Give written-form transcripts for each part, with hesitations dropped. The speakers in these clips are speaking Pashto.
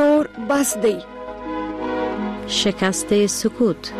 نور بس دی. شکست سکوت.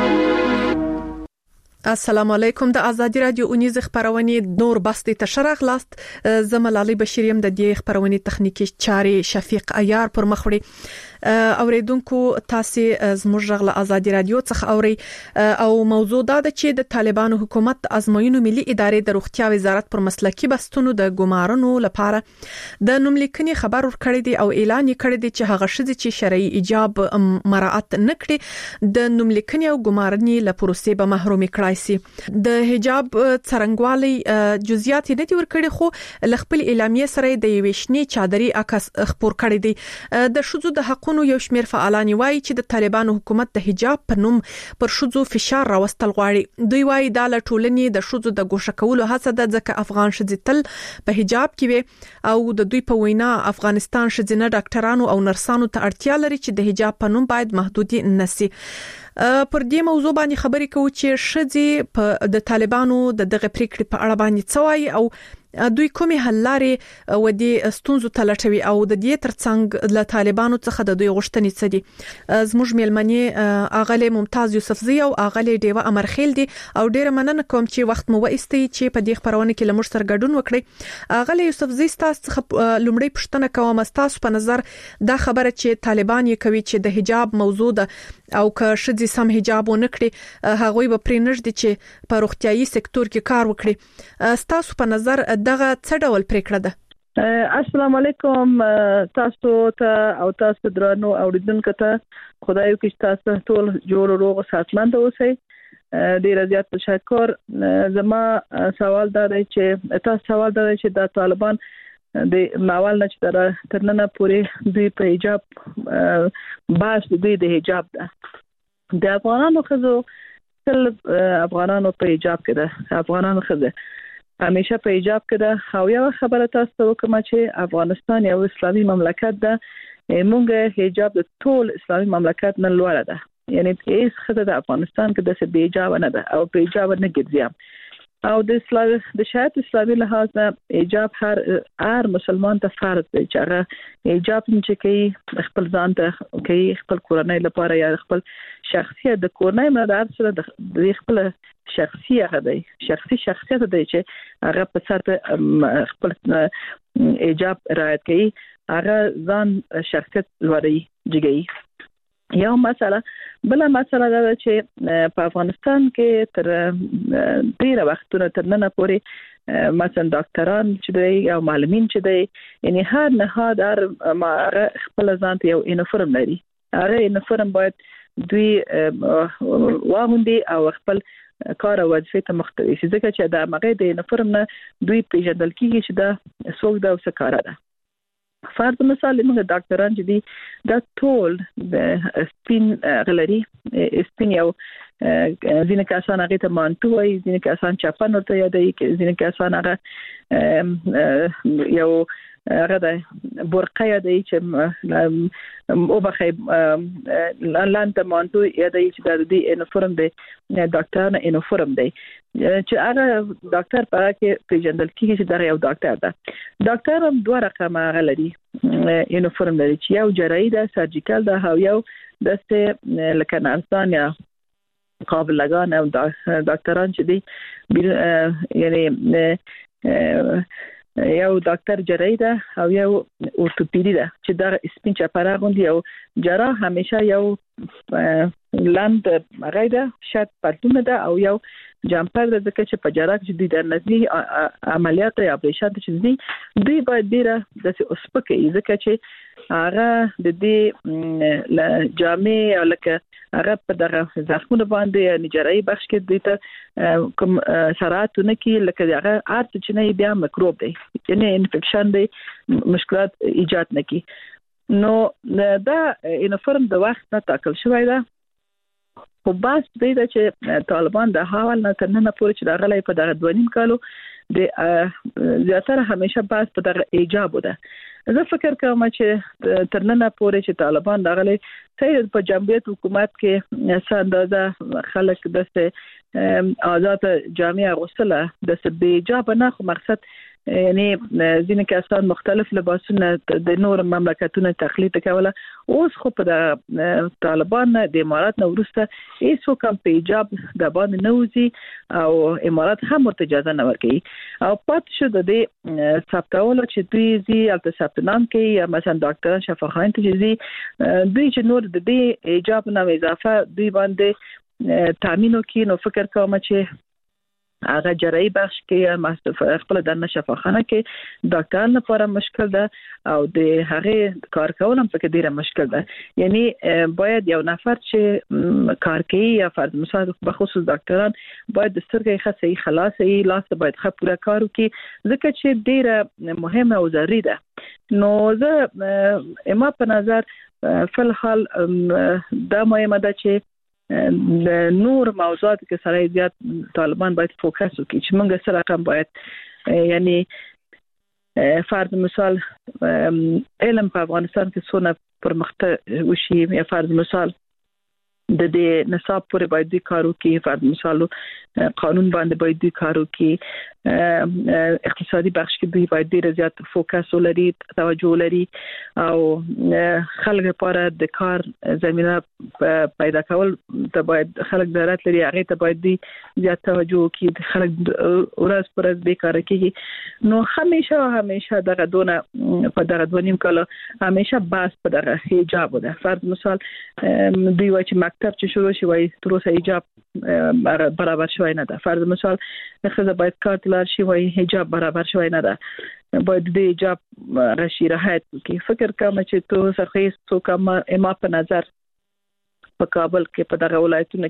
السلام علیکم. د آزادی رادیو اونیز خبرونه نور بستی تشرغ لاست. زملالی بشیریم د دې خبرونه تخنیکی چاري شفیق عیار پر مخوړي. اوریدونکو تاسو زموږ غل آزادی رادیو څخه اوري او موضوع دا ده چې د طالبانو حکومت د ازموینو ملي ادارې د روغتیا وزارت پر مسلکی بستونو د ګمارنو لپاره د نوملیکنې خبر ورکړی دی او اعلان کړی دی چې هغه شذ چې شرعي ایجاب مراعات نکړي د نوملیکنې او ګمارنې له پروسې به محروم کړای سي. د حجاب څرنګوالي جزئیات نه دي ورکړي خو لخپل اعلامیه سره د یوشنی چادري عکس خبر کړی دی. د شذو د حقونو یو شمېر فعالان وایي چې د طالبانو حکومت د حجاب په نوم پر شذو فشار راوستل غواړي. دوی وایي دا له ټولنې د شذو د ګوښه کولو هڅه ده ځکه افغان شذې تل په حجاب کې وي او د دوی په وینا افغانستان شذینه ډاکټرانو او نرسانو ته اړتیا لري چې د حجاب په نوم باید محدودي نشي. پر دې موضوع باندې خبرې کوو چې شذې په د طالبانو دغه پریکړې په اړه باندې څه وایي او دوی کومې حل لارې و دې ستونزو ته لټوي او د دې ترڅنګ له طالبانو څخه د دوی غوښتنې څه دي. زموږ میلمنې اغله ممتاز یوسفزی او اغله دیوه امرخیل دي او ډیره مننه کوم چې وخت مو وایستي چې په دې خبرونه کې لمر سره ګډون وکړي. اغله یوسفزی تاسو لومړی پښتنه کوم تاسو په نظر دا خبره چې طالبان یې کوي چې د حجاب موضوع ده او که شذې سم حجاب ونکړي هغه به پرېنږدي چې په روغتيایي سکتور کې کار وکړي. تاسو په نظر دغه څه ډول پریکړه ده؟ السلام علیکم تاسو ته او تاسو درنو اوریدونکو ته خدای وکړي تاسو ټول جوړ روغ صحتمند اوسئ. ډیر زیات تشکر. زما سوال دا دی چې د طالبان د ماول نه چې تر نن پورې دوی په حجاب باس دوی د حجاب ده د افغانانو خزو تل افغانانو په حجاب کې ده افغانانو خزه همیشه په حجاب کې ده او یو خبره تاسو وکم چې افغانستان یو اسلامي مملکت ده. موږ حجاب د ټول اسلامي مملکت نه لوړ ده یعنی هیڅ خزه د افغانستان کې د بے حجاب نه ده او په حجاب نه ګرځي او د شریعت اسلامي لحاظ نه حجاب هر مسلمان ته فرض دی چې هغه حجاب چې کوي خپل ځان ته کوي خپل کورنۍ لپاره یا خپل شخصیت د کورنۍ مدار سره د خپل شخصیت دی شخصیت دی چې هغه په سر خپل حجاب رعایت کوي هغه ځان شخصیت لري جګي. یو مسله بل مسله دا چې په افغانستان کې تر ډیره وختونه تر نن پورې مثلا ډاکټران چې دی او معلمین چې دی یعنی هر نهاد خپل ځان ته یو یونیفورم لري. هغه یونیفورم باید دوی واغوندي او خپل کار او وظیفه ته مختلف شي ځکه چې دا مغه د یونیفورم نه دوی پیژندل کیږي چې دا څوک دا څه کار ده. فرض مثال موږ ډاکټران چې دي دا ټول د سپین غلري سپین یو ځینې کسان هغه ته مانتو وایي ځینې کسان چاپن ورته یادوي ځینې کسان هغه یو هغه د برقه یادوي چې او بخې لاندې مانتو یادوي چې د دې یونیفورم دی ډاکټر نه یونیفورم دی چې هغه ډاکټر په کې پیژندل کیږي چې دا یو ډاکټر ده. ډاکټر هم دوه رقمه غلري یونیفورم لري چې یو جراحي ده سرجیکل ده او یو د لکه نرسان یا قابل لگان او ډاکټران چې دي یعنی یو ډاکټر جراحي ده او یو اورتوپیدي ده چې دا سپین چپره غوندي او جراح همیشه یو لاند مغیده شات پرتونه ده او یو جامپر ده ځکه چې په جراح کې د نزدې عملیات یا اپریشن چې دوی باید ډیره د اوسپکه ځکه چې هغه د دې جامع او لکه هغه په دغه زخمونه باندې نجاري بخش کې د ته کوم سراتونه کې لکه هغه ارت چې نه بیا میکروب دی یعنی انفیکشن دی مشکلات ایجاد نه کی. نو دا یونیفورم د وخت نه ټاکل شوی ده خو بس دی چې طالبان د حواله نه تر نن پورې چې د غلې په دغه 2.5 کالو د زیاتره همیشه بس په دغه ایجاب ده. زه فکر کوم چې تر نن پورې چې طالبان د غلې صحیح په جمهوریت حکومت کې ساندازه خلک د آزاد جامعه غوښتله د بے حجاب نه خو مقصد یعنی ځینې کسان مختلف لباسونه د نور مملکتونو تقلید کوله. اوس خو په طالبان د امارات نو ورسته هیڅ کوم په حجاب د باندې نوځي او امارات هم ورته اجازه نه ورکوي او پات شو د دې ثبتولو چې دوی زی البته ثبتنام کوي یا مثلا ډاکټر شفاخان ته زی دوی چې نور د دې حجاب نه اضافه دوی باندې تامین کوي. نو فکر کوم چې هغه جراحي بخش کې خپل د شفاخانه کې ډاکټر لپاره مشکل ده او د هغه کار کول هم پکې ډیره مشکل ده. یعنی باید یو نفر چې کار کوي یا فرض مثال به خصوص ډاکټران باید د سترګې خاصه خلاصي لاس باید خپل کار وکړي ځکه چې ډیره مهمه او ضروري ده. نو زه ما په نظر فل حال دا مهمه ده چې نور موضوعات کې سره زیات طالبان باید فوکس وکړي چې موږ سره رقم باید یعنی فرض مثال علم په افغانستان کې څونه پرمختګ وشي یا فرض مثال د دې نصاب پورې باید د کارو کې فرض مثال قانون باندې باید د کارو کې اقتصادي بخش کې دوی باید ډیر زیات فوکس ولري توجه ولري او خلک لپاره د کار زمينه پیدا کول ته باید خلک ضرورت لري هغه ته باید زیات توجه وکړي. خلک ورځ پر ورځ بیکاره کیږي نو همیشه دغه دونه په دغه دونیم کله همیشه باس په دغه حجاب ده. فرض مثال دوی وایي چې مکتب چې شروع شي وایي تر اوسه حجاب برابر شوی نه ده. فرض مثال خزه باید کار تلار شي وایي حجاب برابر شوی نه ده. باید د حجاب راشي راحت کی فکر کوم چې تو سرخیص تو کوم ما په نظر په کابل کې په دغه ولایتونو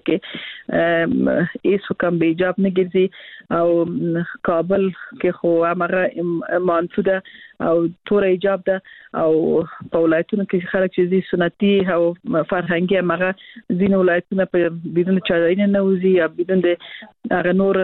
کې هیڅ کوم به حجاب نه ګرځي او کابل کې خو هغه منفوده او تور حجاب ده او په ولایتونو کې خلک چې دي سنتي او فرهنګي هغه ځینې ولایتونه په بدون چارین نه وزي یا بدون د هغه نور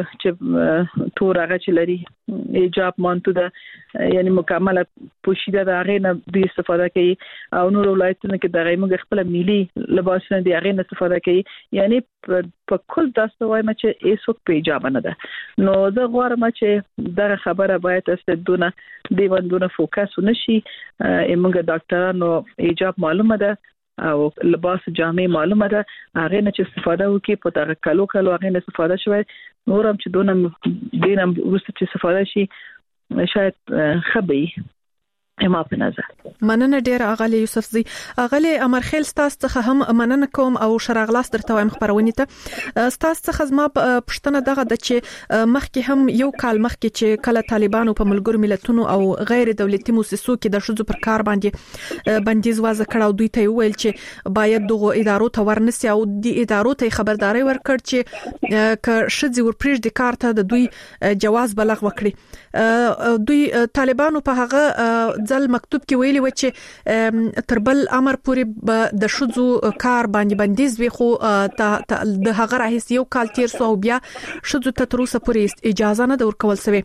چې تور هغه چې لري حجاب منفوده یعنی مکمل پوشیده ده هغه نه د استفاده کوي او نور ولایتونو کې دغه موږ خپل ملي لباسونه دی هغه نه استفاده کوي. یعنی په کل تاسو وایم چې هیڅ په حجاب نه ده. نو زه غواړم چې دغه خبره باید استدونه دیوندونه فوکس ونشي. موږ ډاکټرانو حجاب معلومه ده او لباس جامع معلومه ده هغه نه چې استفاده وکړي په دغه کلو هغه نه استفاده شوی نورم چې دونه دینم ورسته چې استفاده شي شاید خبي ما په نظر. مننه ډیر اغلی یوسف زی اغلی امرخیل ستاسو څخه هم مننه کوم او شراغلاس درته وایم خبرونه ته ستاسو څخه زما پښتنه دغه د چې مخکې هم یو کال مخکې چې کله طالبانو په ملګرو ملتونو او غیر دولتي مؤسسو کې د شذو پر کار باندې بندیز وضع کړ او دوی ته ویل چې باید دغه ادارو ته ورنسي او د ادارو ته خبرداري ورکړ چې ک شذي ورپریږ د کار ته د دوی جواز بلغ وکړي. دوی طالبانو په هغه ځل مکتوب کې ویلي و چې تربل امر پورې د شذو کار باندې بندیز وي خو د هغه راهیس یو کال تیر سو او بیا شذو ته تر اوسه پورې اجازه نه ورکول شوی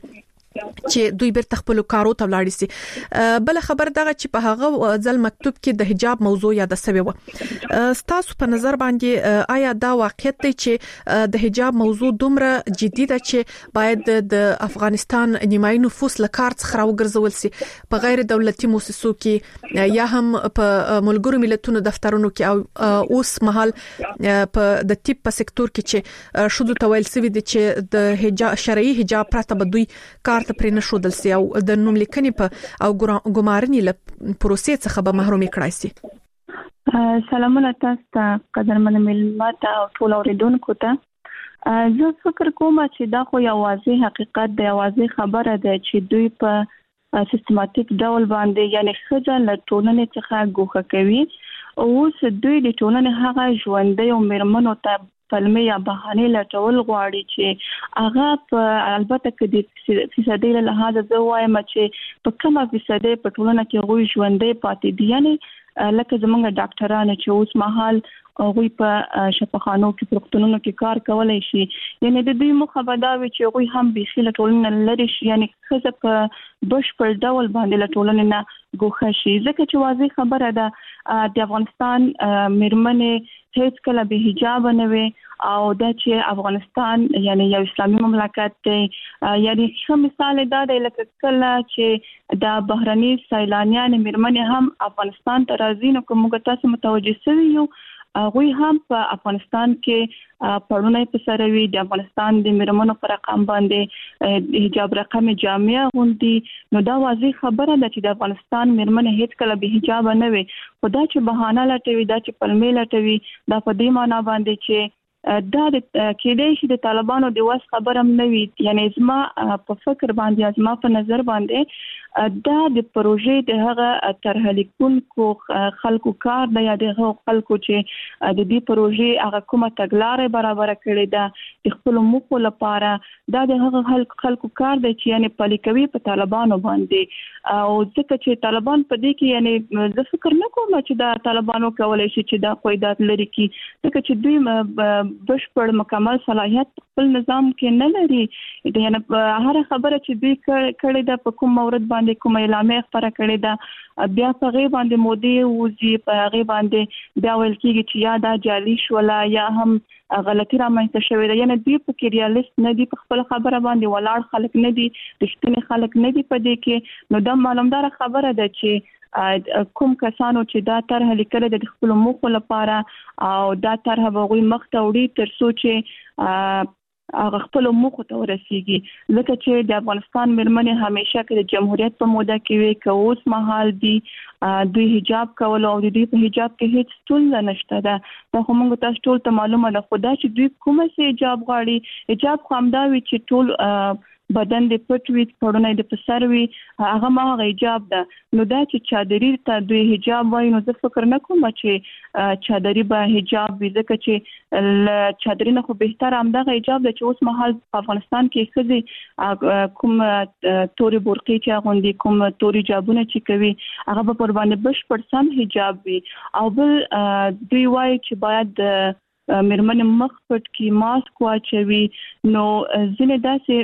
چې دوی بیرته خپل کارو ته ولاړ شي. بل خبر دغه چې په هغه ځل مکتوب کې د حجاب موضوع یاد شوی و. ستاسو په نظر باندې آیا دا واقعیت دی چې د حجاب موضوع دومره جدي ده چې باید د افغانستان نیمایي نفوس له کار څخه راوګرځول شي په غیر دولتي مؤسسو کې یا هم په ملګرو ملتونو دفترونو کې او اوس مهال په د طب په سکتور کې چې شذو تویل سوي دي چې د حجاب شرعي حجاب پرته بدوي کار ته پرې نشودل سي او د نوم لیکنې په او ګمارنې له پروسې څخه به محروم کړای سي. سلامونه تاسو ته قدرمن ملت او ټول اوریدونکو ته زه فکر کوم چې دا خو یو واضح حقیقت دی واضح خبره ده چې دوی په سیستماتیک ډول باندې یعنی خځه له ټولنې څخه ګوښه کوي او دوی د ټولنې هغه ژوندۍ او مرمنو ته فلمي یا بهانه لټول غواړي چې هغه په البته کې د فیصدي له لحاظ زه وایم چې په کومه فیصدي په ټولنه کې غوي ژوندۍ پاتې دي یعنی لکه زمونږ ډاکټرانو چې اوس مهال غوي په شفاخانو کې په روغتونونو کې کار کولای شي یعنی د دوی مخابداوي چې غوي هم به خله ټولنه لري شي یعنی خزه په بشپړ ډول باندې له ټولنې نه ګوښه شي ځکه چې واضح خبره ده د افغانستان مرمنې هیڅ کله به حجاب نه وي او دا چې افغانستان یعنی یو اسلامي مملکت دی. یعنی ښه مثال دا دی لکه کله چې د بهرني سیلانیان میرمنې هم افغانستان ته راځي نو کوم تاسو متوجه شوي یو غوي هم په افغانستان کې پړونه په سره وي د افغانستان د میرمنو پر رقم باندې حجاب رقم جامع غوندي. نو دا واضح خبره ده چې د افغانستان میرمنې هیڅ کله به حجاب نه وي. خدا چې بهانه لټوي دا چې پلمې لټوي دا په دې معنی باندې چې دا د کېدای شي د طالبانو د واس خبره هم نه وي. یعنی زما په فکر باندې زما په نظر باندې دا د پروژې د هغه طرح لیکونکو خلکو کار دی یا د خلکو چې د دې پروژې هغه کومه تګلارې برابر کړې ده د خپل موخو لپاره دا د هغه خلکو کار دی چې یعنی پلي کوي په طالبانو باندې او ځکه چې طالبان په دې کې یعنی زه فکر نه کوم چې دا طالبانو کولای شي چې دا قواعد لري کی ځکه چې دوی بشپړ مکمل صلاحیت خپل نظام کې نه لري. یعنی هر خبره چې دوی کړې ده په کوم مورد باندې کوم اعلامیه خبره کړې ده بیا په غي باندې مودي وزي په غي باندې بیا ویل کېږي چې یا دا جعلي شولا یا هم غلطي رامنځته شوې ده. یعنی دوی په کې ریالیست نه دي په خپل خبره باندې ولاړ خلک نه دي رښتینی خلک نه دي په دې کې. نو دا معلومدار خبره ده چې کوم کسانو چې دا طرح لیکل د خپل موخو لپاره او دا طرح به مخ ته وړي تر څو چې هغه خپل موخو ته ورسیږي. ځکه چې د افغانستان میرمنې همیشه کې د جمهوریت په موده کې وي که اوس مهال دي دوی حجاب کول او دوی په حجاب کې هیڅ ستونزه نشته ده. دا خو موږ تاسو ټول ته معلومه ده خدا چې دوی کومه سي حجاب غواړي حجاب خو همدا وي چې ټول بدن د پټ وي پړونه د پسر وي هغه ما حجاب ده. نو دا چې چادري ته دوی حجاب وایي نو زه فکر نه کوم چې چادري به حجاب وي ځکه چې چادري نه خو بهتر همدغه حجاب ده چې اوس مهال په افغانستان کې ښځې کوم توري برقې چې غوندي کوم توري حجابونه چې کوي هغه په پر باندې بشپړ سم حجاب وي. او بل دوی وایي چې باید میرمنې مخ پټ کی ماسک واچوي. نو ځینې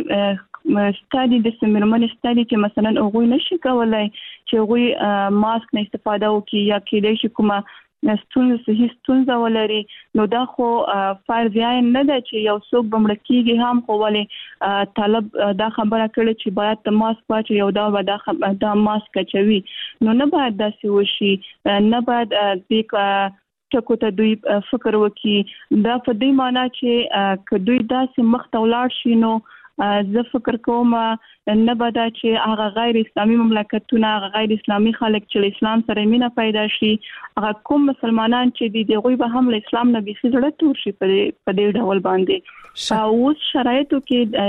داسې ستادي د میرمنې ستادي چې مثلا هغه نشي کولای چې هغه ماسک نه استفاده وکړي یا کېدای شي کومه ستونزه ولري. نو دا خو فرض نه ده چې یو څوک بمړ کېږي هم خو ولې طالب دا خبره کړي چې باید د ماسک واچي یو دا ماسک چوي. نو نه باید داسې وشي نه باید د ټکو ته دوی فکر وکړي. دا په دې معنی چې که دوی داسې مخ ته ولاړ شي نو زه فکر کوم نه بدا چې هغه غیر اسلامي مملکتونه هغه غیر اسلامي خلک چې اسلام سره مینه پیدا شي هغه کوم مسلمانان چې دی غوي به هم اسلام نه بيخي زړه تور شي په دې ډول باندې. او شرایطو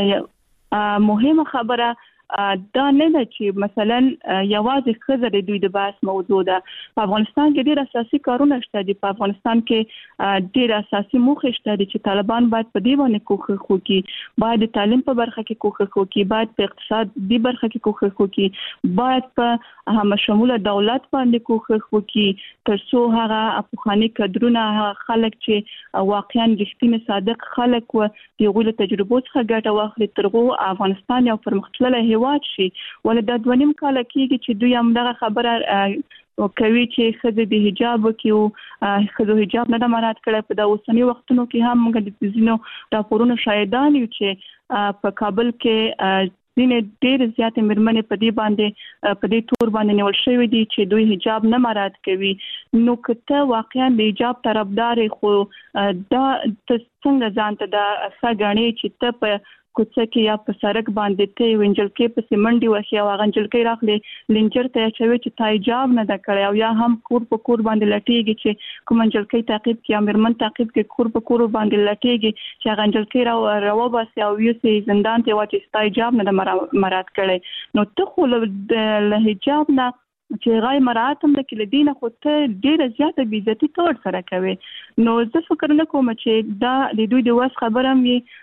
کې مهمه خبره دا نه ده چې مثلا یوازې خزر دوی د بحث موضوع ده. په افغانستان کې ډېر اساسي کارونه شته دي. په افغانستان کې ډېر اساسي موخې شته دي چې طالبان باید په دې باندې کوښښ وکړي. باید د تعلیم په برخه کې کوښښ وکړي باید په اقتصاد دی برخه کې کوښښ وکړي باید په هم شموله دولت باندې کوښښ وکړي تر څو هغه افغاني کډرونه خلک چې واقعا رښتینی صادق خلک و دغه له تجربو څخه ګټه واخلي ترغو افغانستان یو پرمختللی شي. ولې د 2.5 کال کېږي چې دوی هم دغه خبره کوي چې خزه د حجاب کې خزه حجاب نه مراعات کړي. په د اوسنی وختونو کې هم موږ د زینو راپورونو شاهدان یو چې په کابل کې ځینې ډېر زیات میرمنې په دې باندې په دې تور باندې نیول شوې دي چې دوی حجاب نه مراعات کوي. نو کته واقعا د حجاب طرفدار خو دا څنګه ځانته د ساګانی چې ته په کوڅه کې یا په سړک باندې ته وینجل کې په سیمنډي وشي او غنجل کې راخلي لنجر ته چوي چې تایجاب نه د کړي او یا هم کور په کور باندې لټيږي چې کوم منجل کې تعقیب کې امرمن تعقیب کې کور په کور باندې لټيږي چې غنجل کې راو باسي او یو سي زندان ته واچي تایجاب نه مراد کړي. نو ته خو له حجاب نه چې غای مراعات هم د کله دینه خو ته ډیره زیاته بی عزتی تور سره کوي. نو زه فکر نه کوم چې دا د دوی د واس خبره مې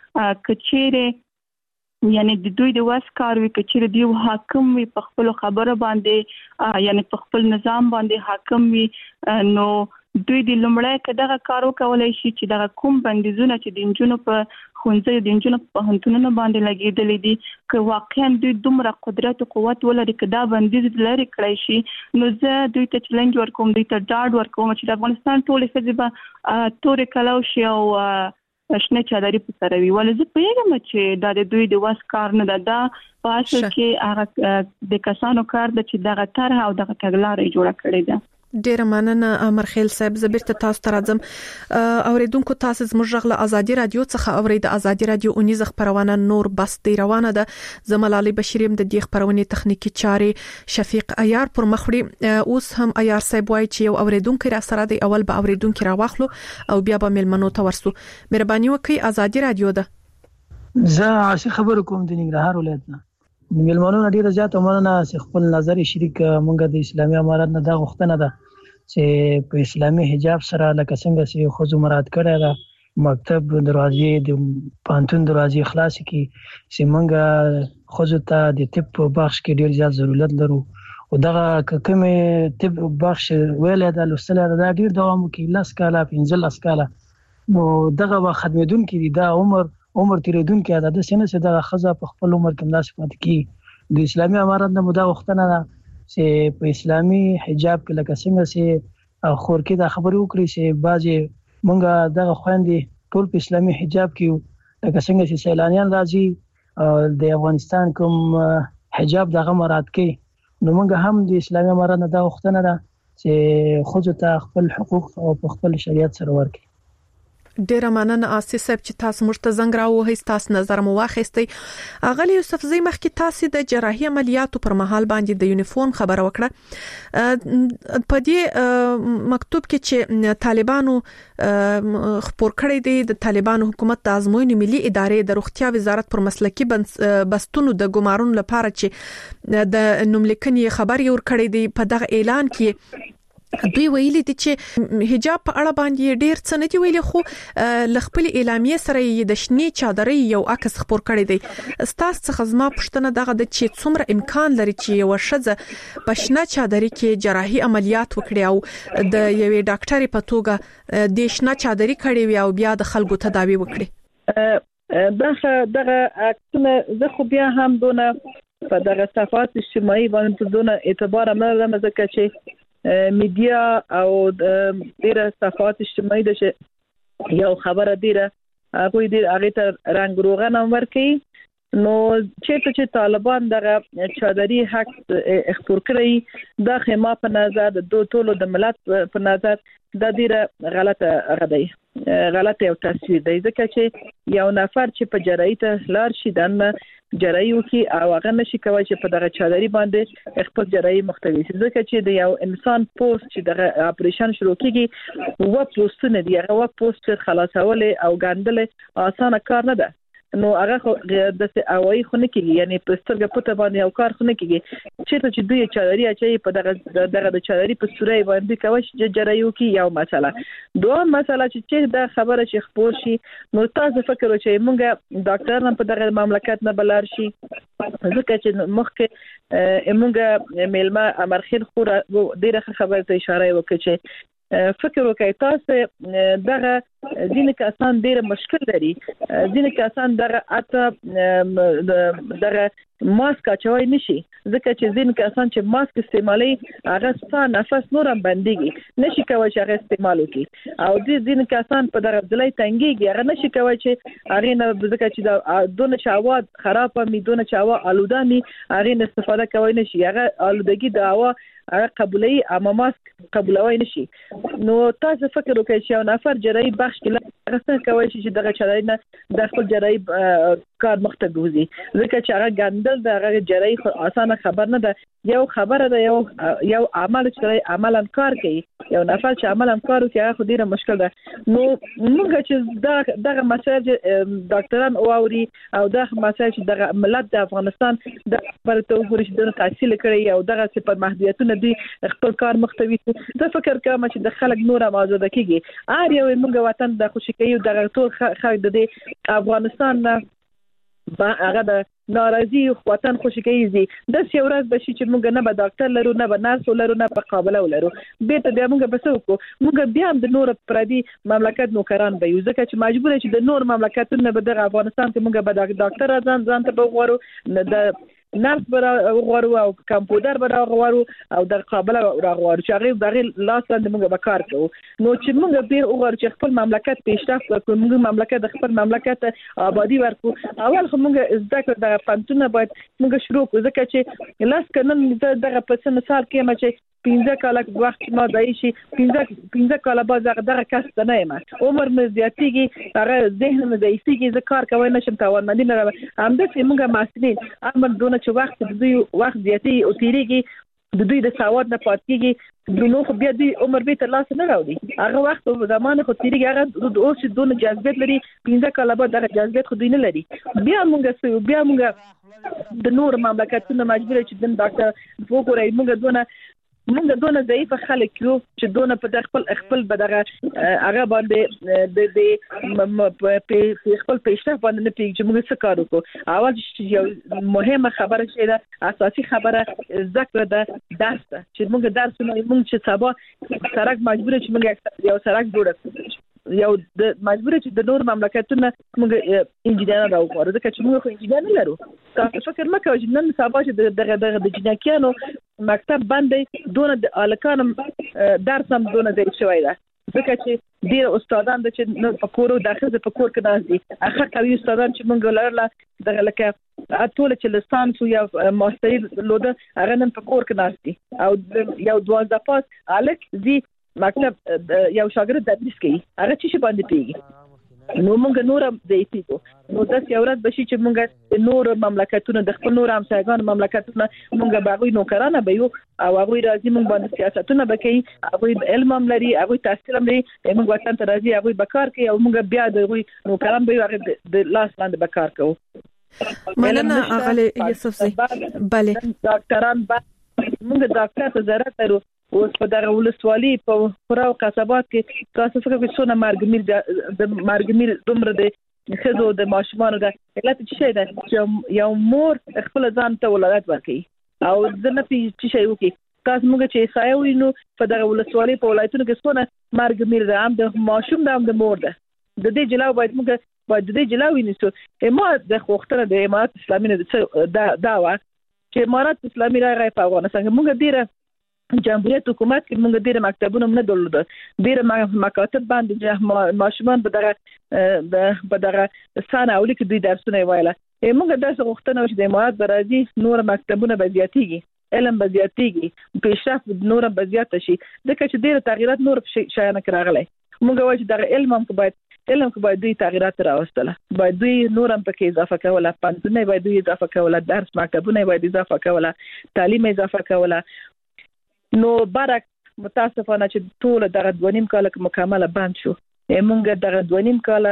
کچېره یعنی د دوی د واس کار وی کچېره دی حاکم وي په خپل خبره باندې یعنی په خپل نظام باندې حاکم وي. نو دوی د لومړی کداغه کارو کولای شي چې دغه کوم بندیزونه چې د انجونو په خونځي د انجونو په هنتونو باندې لګیدلې دي که واقعا دوی دومره قدرت او قوت ولري کدا بندیز لري کړی شي نو زه دوی ته چیلنج ورکوم دوی ته ډاډ ورکوم چې د افغانستان ټولې ښځې به تورې کلاو شي او شنه چادرې په سر وي ولې زه پیغام چې د دوی د واس کار نه ده په اصل کې هغه د کسانو کار د چې دغه طرح او دغه تګلارې جوړه کړې ده. ډیر مننه امرخیل صاحب زبرته تاسو ته راځم اوریدونکو تاسو زموږ غږ له ازادي رادیو څخه اورید ازادي رادیو اونیز خبرونه نور بس دی روانه ده زملالي بشیریم د دې خبرونه تخنیکی چارې شفیق عیار پر مخړي اوس هم عیار صاحب وایي چې یو اوریدونکو را سره دی اول به اوریدونکو را واخلو او بیا به ملمنو ته ورسو مهرباني وکړئ ازادي رادیو ده زه عاشق خبر کوم د ننګرهار ولایت نه ملمنو ډیره زیاته مننه چې خپل نظر شریک مونږ د اسلامي امارات نه دا غوښتنه ده چې په اسلامي حجاب سره لکه څنګه چې خو مراد کړی دا مکتب دروازې د پانتون دروازې خلاص کی چې مونږ خو ته د طب په بخش کې ډیر زیات ضرورت لرو او دغه کومه طب بخش ویل دا لوستل دا ډیر دوام کوي لاس کاله 15 کاله نو دغه خدمتون کې دا عمر تیریدون کې عادت سینه چې د خزه په خپل عمر کې مناسبت کی د اسلامي امارات نه مدا وختنه ده چې په اسلامي حجاب کې لکه څنګه چې خور کې دا خبرې وکړي چې بعضي مونږه د خويندې ټول په اسلامي حجاب کې لکه څنګه چې سیلانیان راځي د افغانستان کوم حجاب دغه مراد کوي نو مونږ هم د اسلامي امارات نه دا وختنه ده چې خو ته خپل حقوق او په خپل شریعت سره ورکړي. ډیر مننه آسیس صاحب چې تاسو موږ ته زنګ راوهئ تاسو نظر مو واخیستئ اغلی یوسف زئی مخکې تاسو د جراحي عملیاتو پر مهال باندې د یونیفورم خبره وکړه په دې مکتوب کې چې طالبانو خبر کړی دی د طالبانو حکومت د ازموینې ملي ادارې د روغتیا وزارت پر مسلکي بستونو د ګمارون لپاره چې د نوملیکنې خبر یې ور کړی دی په دغه اعلان کې دوی ویلي دي چې حجاب په اړه باندې ډیر څه نه دی ویلي خو لخپل اعلامیه سره د شنی چادرې یو عکس خبر کړی دی ستاسو څخه زما پښتنه دغه د چې څومره امکان لري چې یو شزه په شنه چادرې کې جراحي عملیات وکړي او د یوې ډاکټرې په توګه د شنه چادرې کړي وي او بیا د خلکو تداوی وکړي دغه عکسونه زه خو بیا هم دونه په دغه صفحات اجتماعي باندې دونه اعتبار نه لرم ځکه چې میډیا او ډیره صفحات اجتماعي د یو خبره ډیره هغه هغه ته رنگ روغن ورکي نو چې طالبان دغه چادري حق اختیار کړی د خما په نظر د ټولو د ملت په نظر د ډیره غلطه او تصویر دی ځکه چې یو نفر چې په جراحي ته لار شي دنه جراحي وکي او هغه نشي کوي چې په دغه چادري باندې خپل جراحي مختوي ځکه چې د یو انسان پوسټ چې دغه اپریشن شروع کیږي و پوسټونه دی هغه و پوسټ خلاصول او ګاندل اسانه کار نه ده نو هغه د اوایي خو نه کیږي یعنی په سترګه پټه باندې او کار خو نه کیږي چې دوی چادري اچي په دغه د چادري په سوري باندې کوي چې جراحي وکي یو مسله دوه مسله چې دا خبره چې خبر شي نو تاسو فکر وکړئ مونږه ډاکټران په دغه مملکت نه بلار شي ځکه چې مخکې مونږه میلمه امرخیل خو ډیره خبره ته اشاره وکړي چې فکر وکړئ تاسو دغه ځینې کسان ډېر مشکل لري ځینې کسان دغه ماسک اچوي نشي ځکه چې ځینې کسان چې ماسک استعمالي هغه ستاسو نفس نورم بنديږي نشي کوي چې هغه استعمال وکړي او ځینې کسان په دغه ځلای تنګيږي هغه نشي کوي چې هغه نه ځکه چې د دونه چاواد خراب می دونه چاوا آلوده می هغه استفاده کوي نشي هغه آلودگی د هوا هغه قبولي اما ماسک قبولوي نشي نو تاسو فکر وکړئ چې یو نفر جراحي بخش کې څنګه کوي چې دغه چاري نه د خپل جراحي کار مخته ګوزي ځکه چې هغه ګندل د جراحي اسانه خبر نه ده یو خبره ده یو عمل چې عملاً کار کوي یو نفر چې عملاً کار کوي هغه ډیره مشکل ده نو موږ چې دغه مسایل ډاکټران اوري او دغه مسایل چې دغه ملت د افغانستان د پرته وګوري چې د تحصیل کړي او دغه صفات محدودیتونه دي خپل کار مختوي د فکر کوم چې د خلک نور آزاد کیږي یو موږ وطن د خوشی کوي دغه ټول خلک د افغانستان هغه ناراضي وطن خوشکیږي د سیورات بشي چې موږ نه به ډاکټر لرو نه به نرس لرو نه به قابله ولرو به ته بیا موږ بسو کو موږ بیا د نور پردي مملکت نوکران به یو ځکه چې مجبور چې د نور مملکتونو به د افغانستان کې موږ به ډاکټر ځان ته وغواړو د نرس برا غواړو او کمپیوټر برا غواړو او د قابله غواړو چې هغه دغه لاس لاندې موږ به کار کوو نو چې موږ به غواړو چې خپل مملکت پیشرفت وکړو موږ مملکت د خپل مملکت آبادی ورکو اول خو موږ زده کړو د پانتونه باید موږ شروع کړو ځکه چې لاس کنن دغه په مثال کې ما چې 15 کاله وخت ما دای شي 15 کاله بعد دغه کس نه یم عمر مې زیاتېږي هغه ذهن مې ضعیفېږي زه کار کوي نشم توانمندي نه لرم همداسې موږ مسؤلین امر دونه چې وخت د دوی وخت زیاتې او تیریږي د دوی د سواد نه پاتېږي د نو خو بیا دوی عمر به تر لاس نه راوړي هغه وخت په زمانه خو تیریږي هغه د اوس دونه جذبیت لري 15 کاله بعد دغه جذبیت خو دوی نه لري بیا موږ د نور مملکتونو مجبور چې د ډاکټر وګورئ موږ دونه ضعیف خلک یو چې دونه په خپل بدغه هغه باندې د خپل پیشرفت باندې نه پیږي چې موږ څه کار وکړو اول چې یو مهمه خبره چې ده اساسي خبره ذکر ده درس ده چې موږ درس نه موږ چې سبا سرک مجبور چې موږ یو سرک جوړ کړو یو د مجبور چې د نور مملکتونو موږ انجینر راوړو ځکه چې موږ خو انجینر نه لرو تاسو فکر مکه چې نن سبا چې دغه د جنکیانو مکتب باندې دونه د الکانم درس هم دونه دی شوی ده ځکه چې ډیر استادان د چې په کورو داخله په کور کې داسي اخر کوي استادان چې موږ لرله دغه لکه ټول چې لسانس یا ماستری لوده هغه نن په کور کې داسي او یو 12 پاس الک زی مکتب یو شاګرد تدریس کوي هغه چې باندې پیږي نو موږ نورم دیتیو نو د سیورات بشي چې موږ نور مملکتونو د خپل نور همسایګان مملکتونو موږ باغوي نوکرانه به یو او هغه راځي موږ باندې سیاستونه بکې هغه علم هم لري هغه تحصیل هم لري موږ وطن ته راځي هغه بکار کوي او موږ بیا د نوکران به هغه د لاس لاندې بکار کوو مننه اغلی یوسف زی بله ډاکټران موږ ډاکټر ته ضرورت لرو اوس په دغه ولسوالۍ په خورا قصبات کې تاسو فکر کوئ څونه مارګمیر دومره د خزو د ماشومانو د علت څه ده چې یو مور خپل ځان ته ولادت ورکړي او ځنه په شي وکي تاسو موږ چې سایو نو په دغه ولسوالۍ په ولایتونو کې څونه مارګمیر ده هم د ماشوم ده هم د مور ده د دې جلاو باید موږ د دې جلاو ونیسو ما د خوختره د امارات اسلامي دا وا چې امارات اسلامي راغی په افغانستان موږ ډیره جمهوریت حکومت کې موږ ډیره مکتبونه نه درلودل ډیره مکاتب باندې ماشومان به دغه سانه اولی کې دوی درسونه وایله موږ داسې غوښتنه چې د امارات برازي نور مکتبونه به زیاتېږي علم به زیاتېږي پیشرفت نور به زیات شي ځکه چې ډیره تغیرات نور شایانه راغلي موږ وایو چې دغه علم هم باید دوی تغیرات راوستله باید دوی نور هم پکې اضافه کوله پانتونه باید دوی اضافه کوله درس مکتبونه باید اضافه کوله تعلیم اضافه کوله نو برک متاسفانه چې ټول دغه 2.5 کال مکمله بند شو موږ دغه 2.5 کال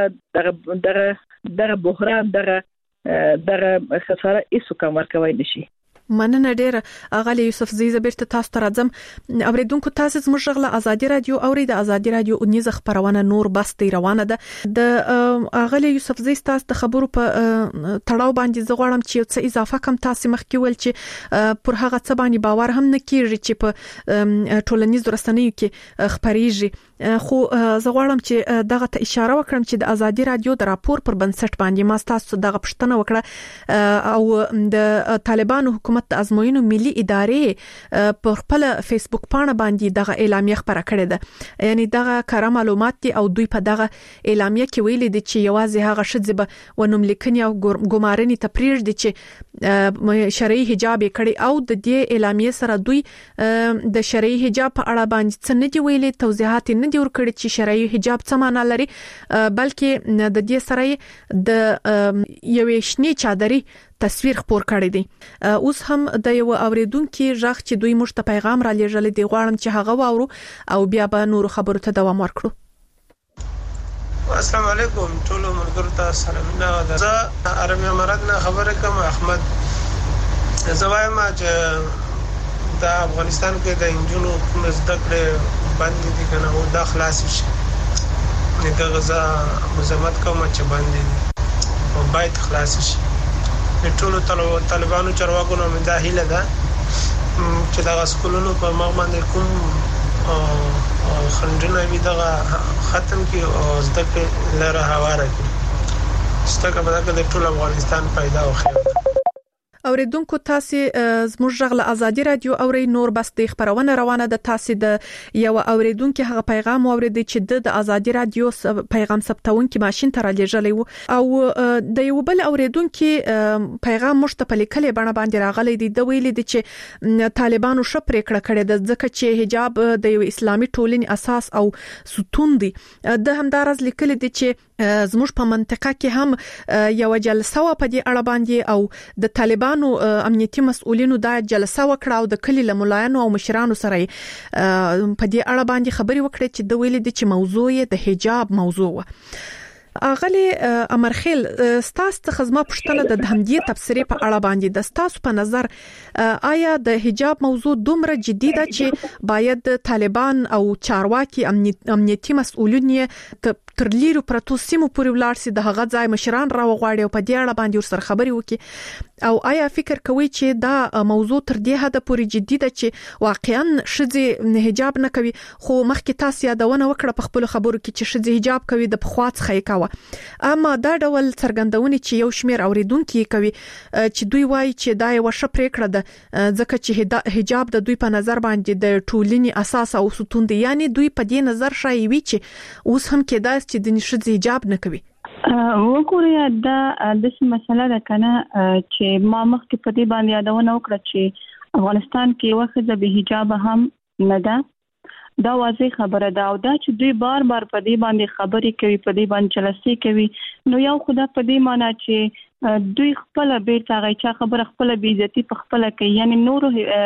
دغه بحران دغه خساره هیڅ کوم ورکوي نشي مننه ډیره اغلی یوسف زی زبرت تاسو ته راځم اوریدونکو تاسو زموږ غږ ازادي رادیو او د ازادي رادیو نیز خبرونه نور بستی روانه ده د اغلی یوسف زی تاسو د خبرو په تړاو باندې زغړم چې څه اضافه کم تاسو مخکې ول چې پر هغه څه باندې باور هم نه کیږي چې په ټولنیز رسنیو کې خبريږي خو زغړم چې دغه ته اشاره وکړم چې د ازادي رادیو د راپور پر بنسټ باندې ما تاسو دغه پښتنه وکړه او د طالبانو حکومت د ازموینو ملي ادارې په خپل فیسبوک پاڼه باندې دغه اعلامیه خبره کړې ده یعنی دغه کار معلومات دي او دوی په دغه اعلامیه کې ویلي دي چې یوازې هغه شذ به ونوم لیکنی او ګمارنې تپریج دي چې شرعي حجاب کړي او د دې اعلامیه سره دوی د شرعي حجاب په اړه باندې څه نه دی ویلي توضیحات نه دی ورکړي چې شرعي حجاب څه معنی لري بلکې د دې سره د یوې شنې چادرې تصویر خپور کړی دی اوس هم د یو اوریدونکو ژغ چې دوی مشت پیغام را لېږل دي غواړم چې هغه واورو او بیا به نور خبرو ته دوام ورکړو السلام علیکم ټول ملګرو ته سلامونه زه ارمیا مراد نه خبره کوم احمد زوایم چې د افغانستان کې د انجونو کوم زده کړې باندې دي کنه او د خلاص شي د غزا مزمت کوم چې باندې او باید خلاص شي ټولو طالبانو چارواکو نو دا هیله ده چې دا سکولونو په مخ باندې کوم خنډونه وي دا ختم کی او زده کړې لاره هواره کی ستګه به دا ټول افغانستان پیدا وخی. اوریدونکو تاسو زموږ ژغله ازادي رادیو اوري نور بس د خبرونه روانه ده. تاسو د یو اوریدونکو هغه پیغام اوریدي چې د ازادي رادیو پیغام ثبتونکو ماشين ته رالیږلی او د یو بل اوریدونکو پیغام مشتپل کله باندې راغلی دی د ویلي دي چې طالبانو شپره کړه د ځکه چې حجاب د یو اسلامي ټولنې اساس او ستون دی. د همدارز لیکل دي چې زموږ په منطقه کې هم یو جلسه و په دې اړه باندې او د طالبانو امنیتي مسؤلینو دا جلسه وکړه او د کلی لملایانو او مشرانو سره په دې اړه باندې خبري وکړه چې د ویل دي چې موضوع د حجاب موضوع و. اغلی امرخیل ستاسو خدمت پښتنه د همدې تفسیری په اړه باندې د ستاسو په نظر آیا د حجاب موضوع دومره جدي ده چې باید طالبان او چارواکي امنیتي مسؤلین تر لیرو پرتو سیمو پورې ولاړ سي د هغه ځای مشران راوغواړي او په دې اړه باندې ورسره خبري وکړي او آیا فکر کوي چې دا موضوع تر دې حد پورې جدي ده چې واقعا شذ حجاب نه کوي خو مخکې تاسو یادونه وکړه په خپل خبرو کې چې شذ حجاب کوي د پخوات خې کاوه اما دا ډول څرګندونه چې یو شمیر اوریدونکو کوي چې دوی وایي چې دا یو شپره کړه ده ځکه چې حجاب د دوی په نظر باندې د ټولنې اساس او ستون دی یعنی دوی په دې نظر شایي وي چې اوس هم کې دا چې د نشد حجاب نه کوي. وګورئ دا د مسله ده کنه چې ما مخکې په دې باندې یادونه وکړه چې افغانستان کې وخت د حجاب هم نه ده دا واضح خبره ده او دا چې دوی بار په دې باندې خبرې کوي په دې باندې جلسې کوي نو یو خدا په دې معنی چې دوی خپل بیرته غیچا خبره خپل بی عزتی په خپل کوي یعنی نور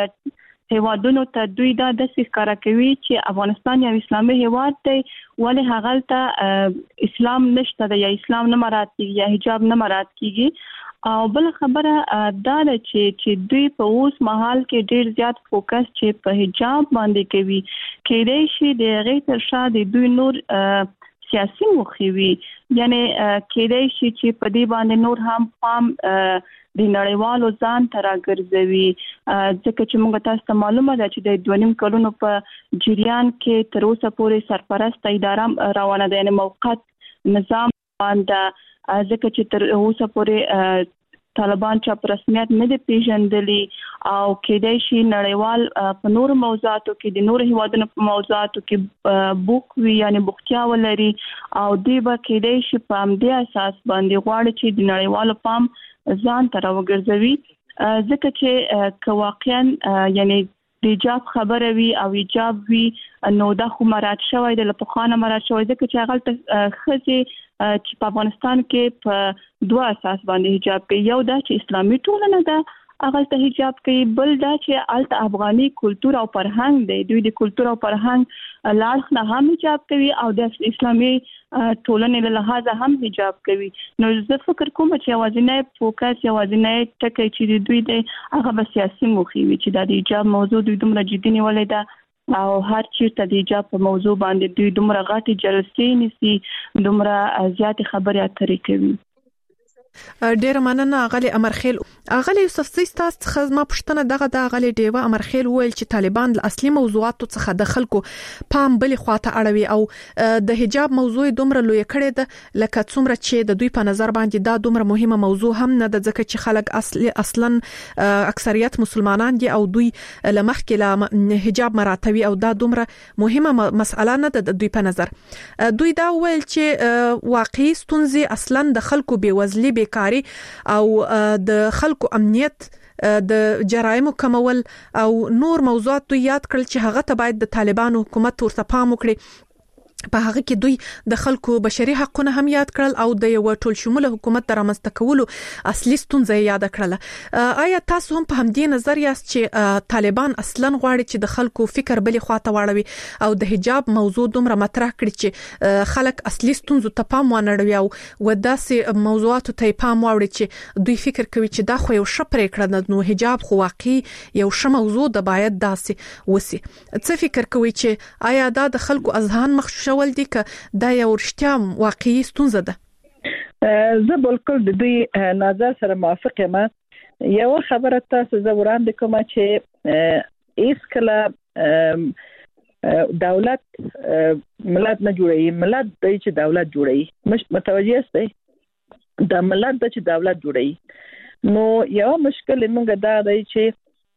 هیوادونو ته دوی دا د ښکارا کوي چې افغانستان یو اسلامي هیواد دی ولې هغه ته اسلام نشته یا اسلام نه مراد کیږي یا حجاب نه مراد کیږي او بل خبره دا ده چې دوی په اوس مهال کې ډیر زیات فوکس چې په حجاب باندې کوي کېدای شي د غیر تر شاده دوی نور سیاسي مخوي یعنی کېدای شي چې په دې باندې نور هم پام د نړیوالو ځان تر راګرځوي ځکه چې موږ تاسو ته معلومه ده چې د 2.5 کلونو په جریان کې تر اوسه پورې سرپرست اداره روانه ده یعنی موقت نظام باندې ځکه چې تر اوسه پورې طالبان چې په رسمیت نه دي پیژندلي او کېدای شي نړیوال په نور موضوعاتو کې د نور هیوادونو په موضوعاتو کې بوک وی یعنی بوختیا ولري او دی به کېدای شي په همدې اساس باندې غواړي چې د نړیوالو پام ځان تر وګرځوي ځکه چې واقعا یعنی د حجاب خبره وی او حجاب وی نو دا خو مراد شوی د لپخانه مراد شوی ځکه چې هغه خزي چې په افغانستان کې په دوه اساس باندې حجاب کوي یو دا چې اسلامي ټولنه ده هغه ته حجاب کوي بل دا چې الته افغاني کلچر او فرهنګ دی دوی د کلچر او فرهنګ لاړ نه هم حجاب کوي او د اسلامي ټولنې له لحاظه هم حجاب کوي نو زه فکر کوم چې اوازنه فوکس اوازنه ټکي چې دوی د هغه سیاسي مخوي چې د حجاب موضوع دوی دومره جدي نیولې ده او هر چیرته د حجاب په موضوع باندې دوی دومره غاټي جلسې نيسي دومره زیات خبرې اترې کوي. ډیر مننه غلي امرخیل غلي یوسف سیستاست خدمت پښتنه دغه غلي دیوه امرخیل ویل چې طالبان له اصلي موضوعاتو څخه د خلکو پام بل خواته اړوي او د حجاب موضوع دومره لوی کړي ده لکه څومره چې د دوی په نظر باندې دا دومره مهمه موضوع هم نه ده ځکه چې خلک اصلا اکثریت مسلمانان دي او دوی لمخکې له حجاب مراتبي او دا دومره مهمه مسأله نه ده د دوی په نظر دوی دا ویل چې واقعي ستونزې اصلا د خلکو بیوزلي بیکاری او د خلکو امنیت د جرایمو کمول او نور موضوعات یاد کړل چې هغه ته باید د طالبانو حکومت ورته پام وکړي په هغه کې دوی د خلکو بشري حقوقونه هم یاد کړل او د یو ټول شموله حکومت رامنځته کولو اصلي ستونزې یاد کړل. آیا تاسو هم په همدې نظر یاست چې طالبان اصلا غواړي چې د خلکو فکر بلی خواته واړوي او د حجاب موضوع دومره مطرح کړي چې خلک اصلي ستونزو ته پام ونړوي او وداسې موضوعاتو ته پام واړي چې دوی فکر کوي چې دا خو یو شپره کړه نو حجاب خو واقعي یو ش موضوع د باید داسې وسی څه فکر کوي چې آیا دا د خلکو اذهان مخ ول دي که دا یو رښتیا واقعي ستونزه ده؟ زه بالکل د دوی نظر سره موافق یم. یو خبره تاسو زه وړاندې کوم چې ایس کله دولت ملت نه جوړي، ملت د چې دولت جوړي. مش متوجه یاست د ملت د چې دولت جوړي. نو یو مشکل موږ دا دی چې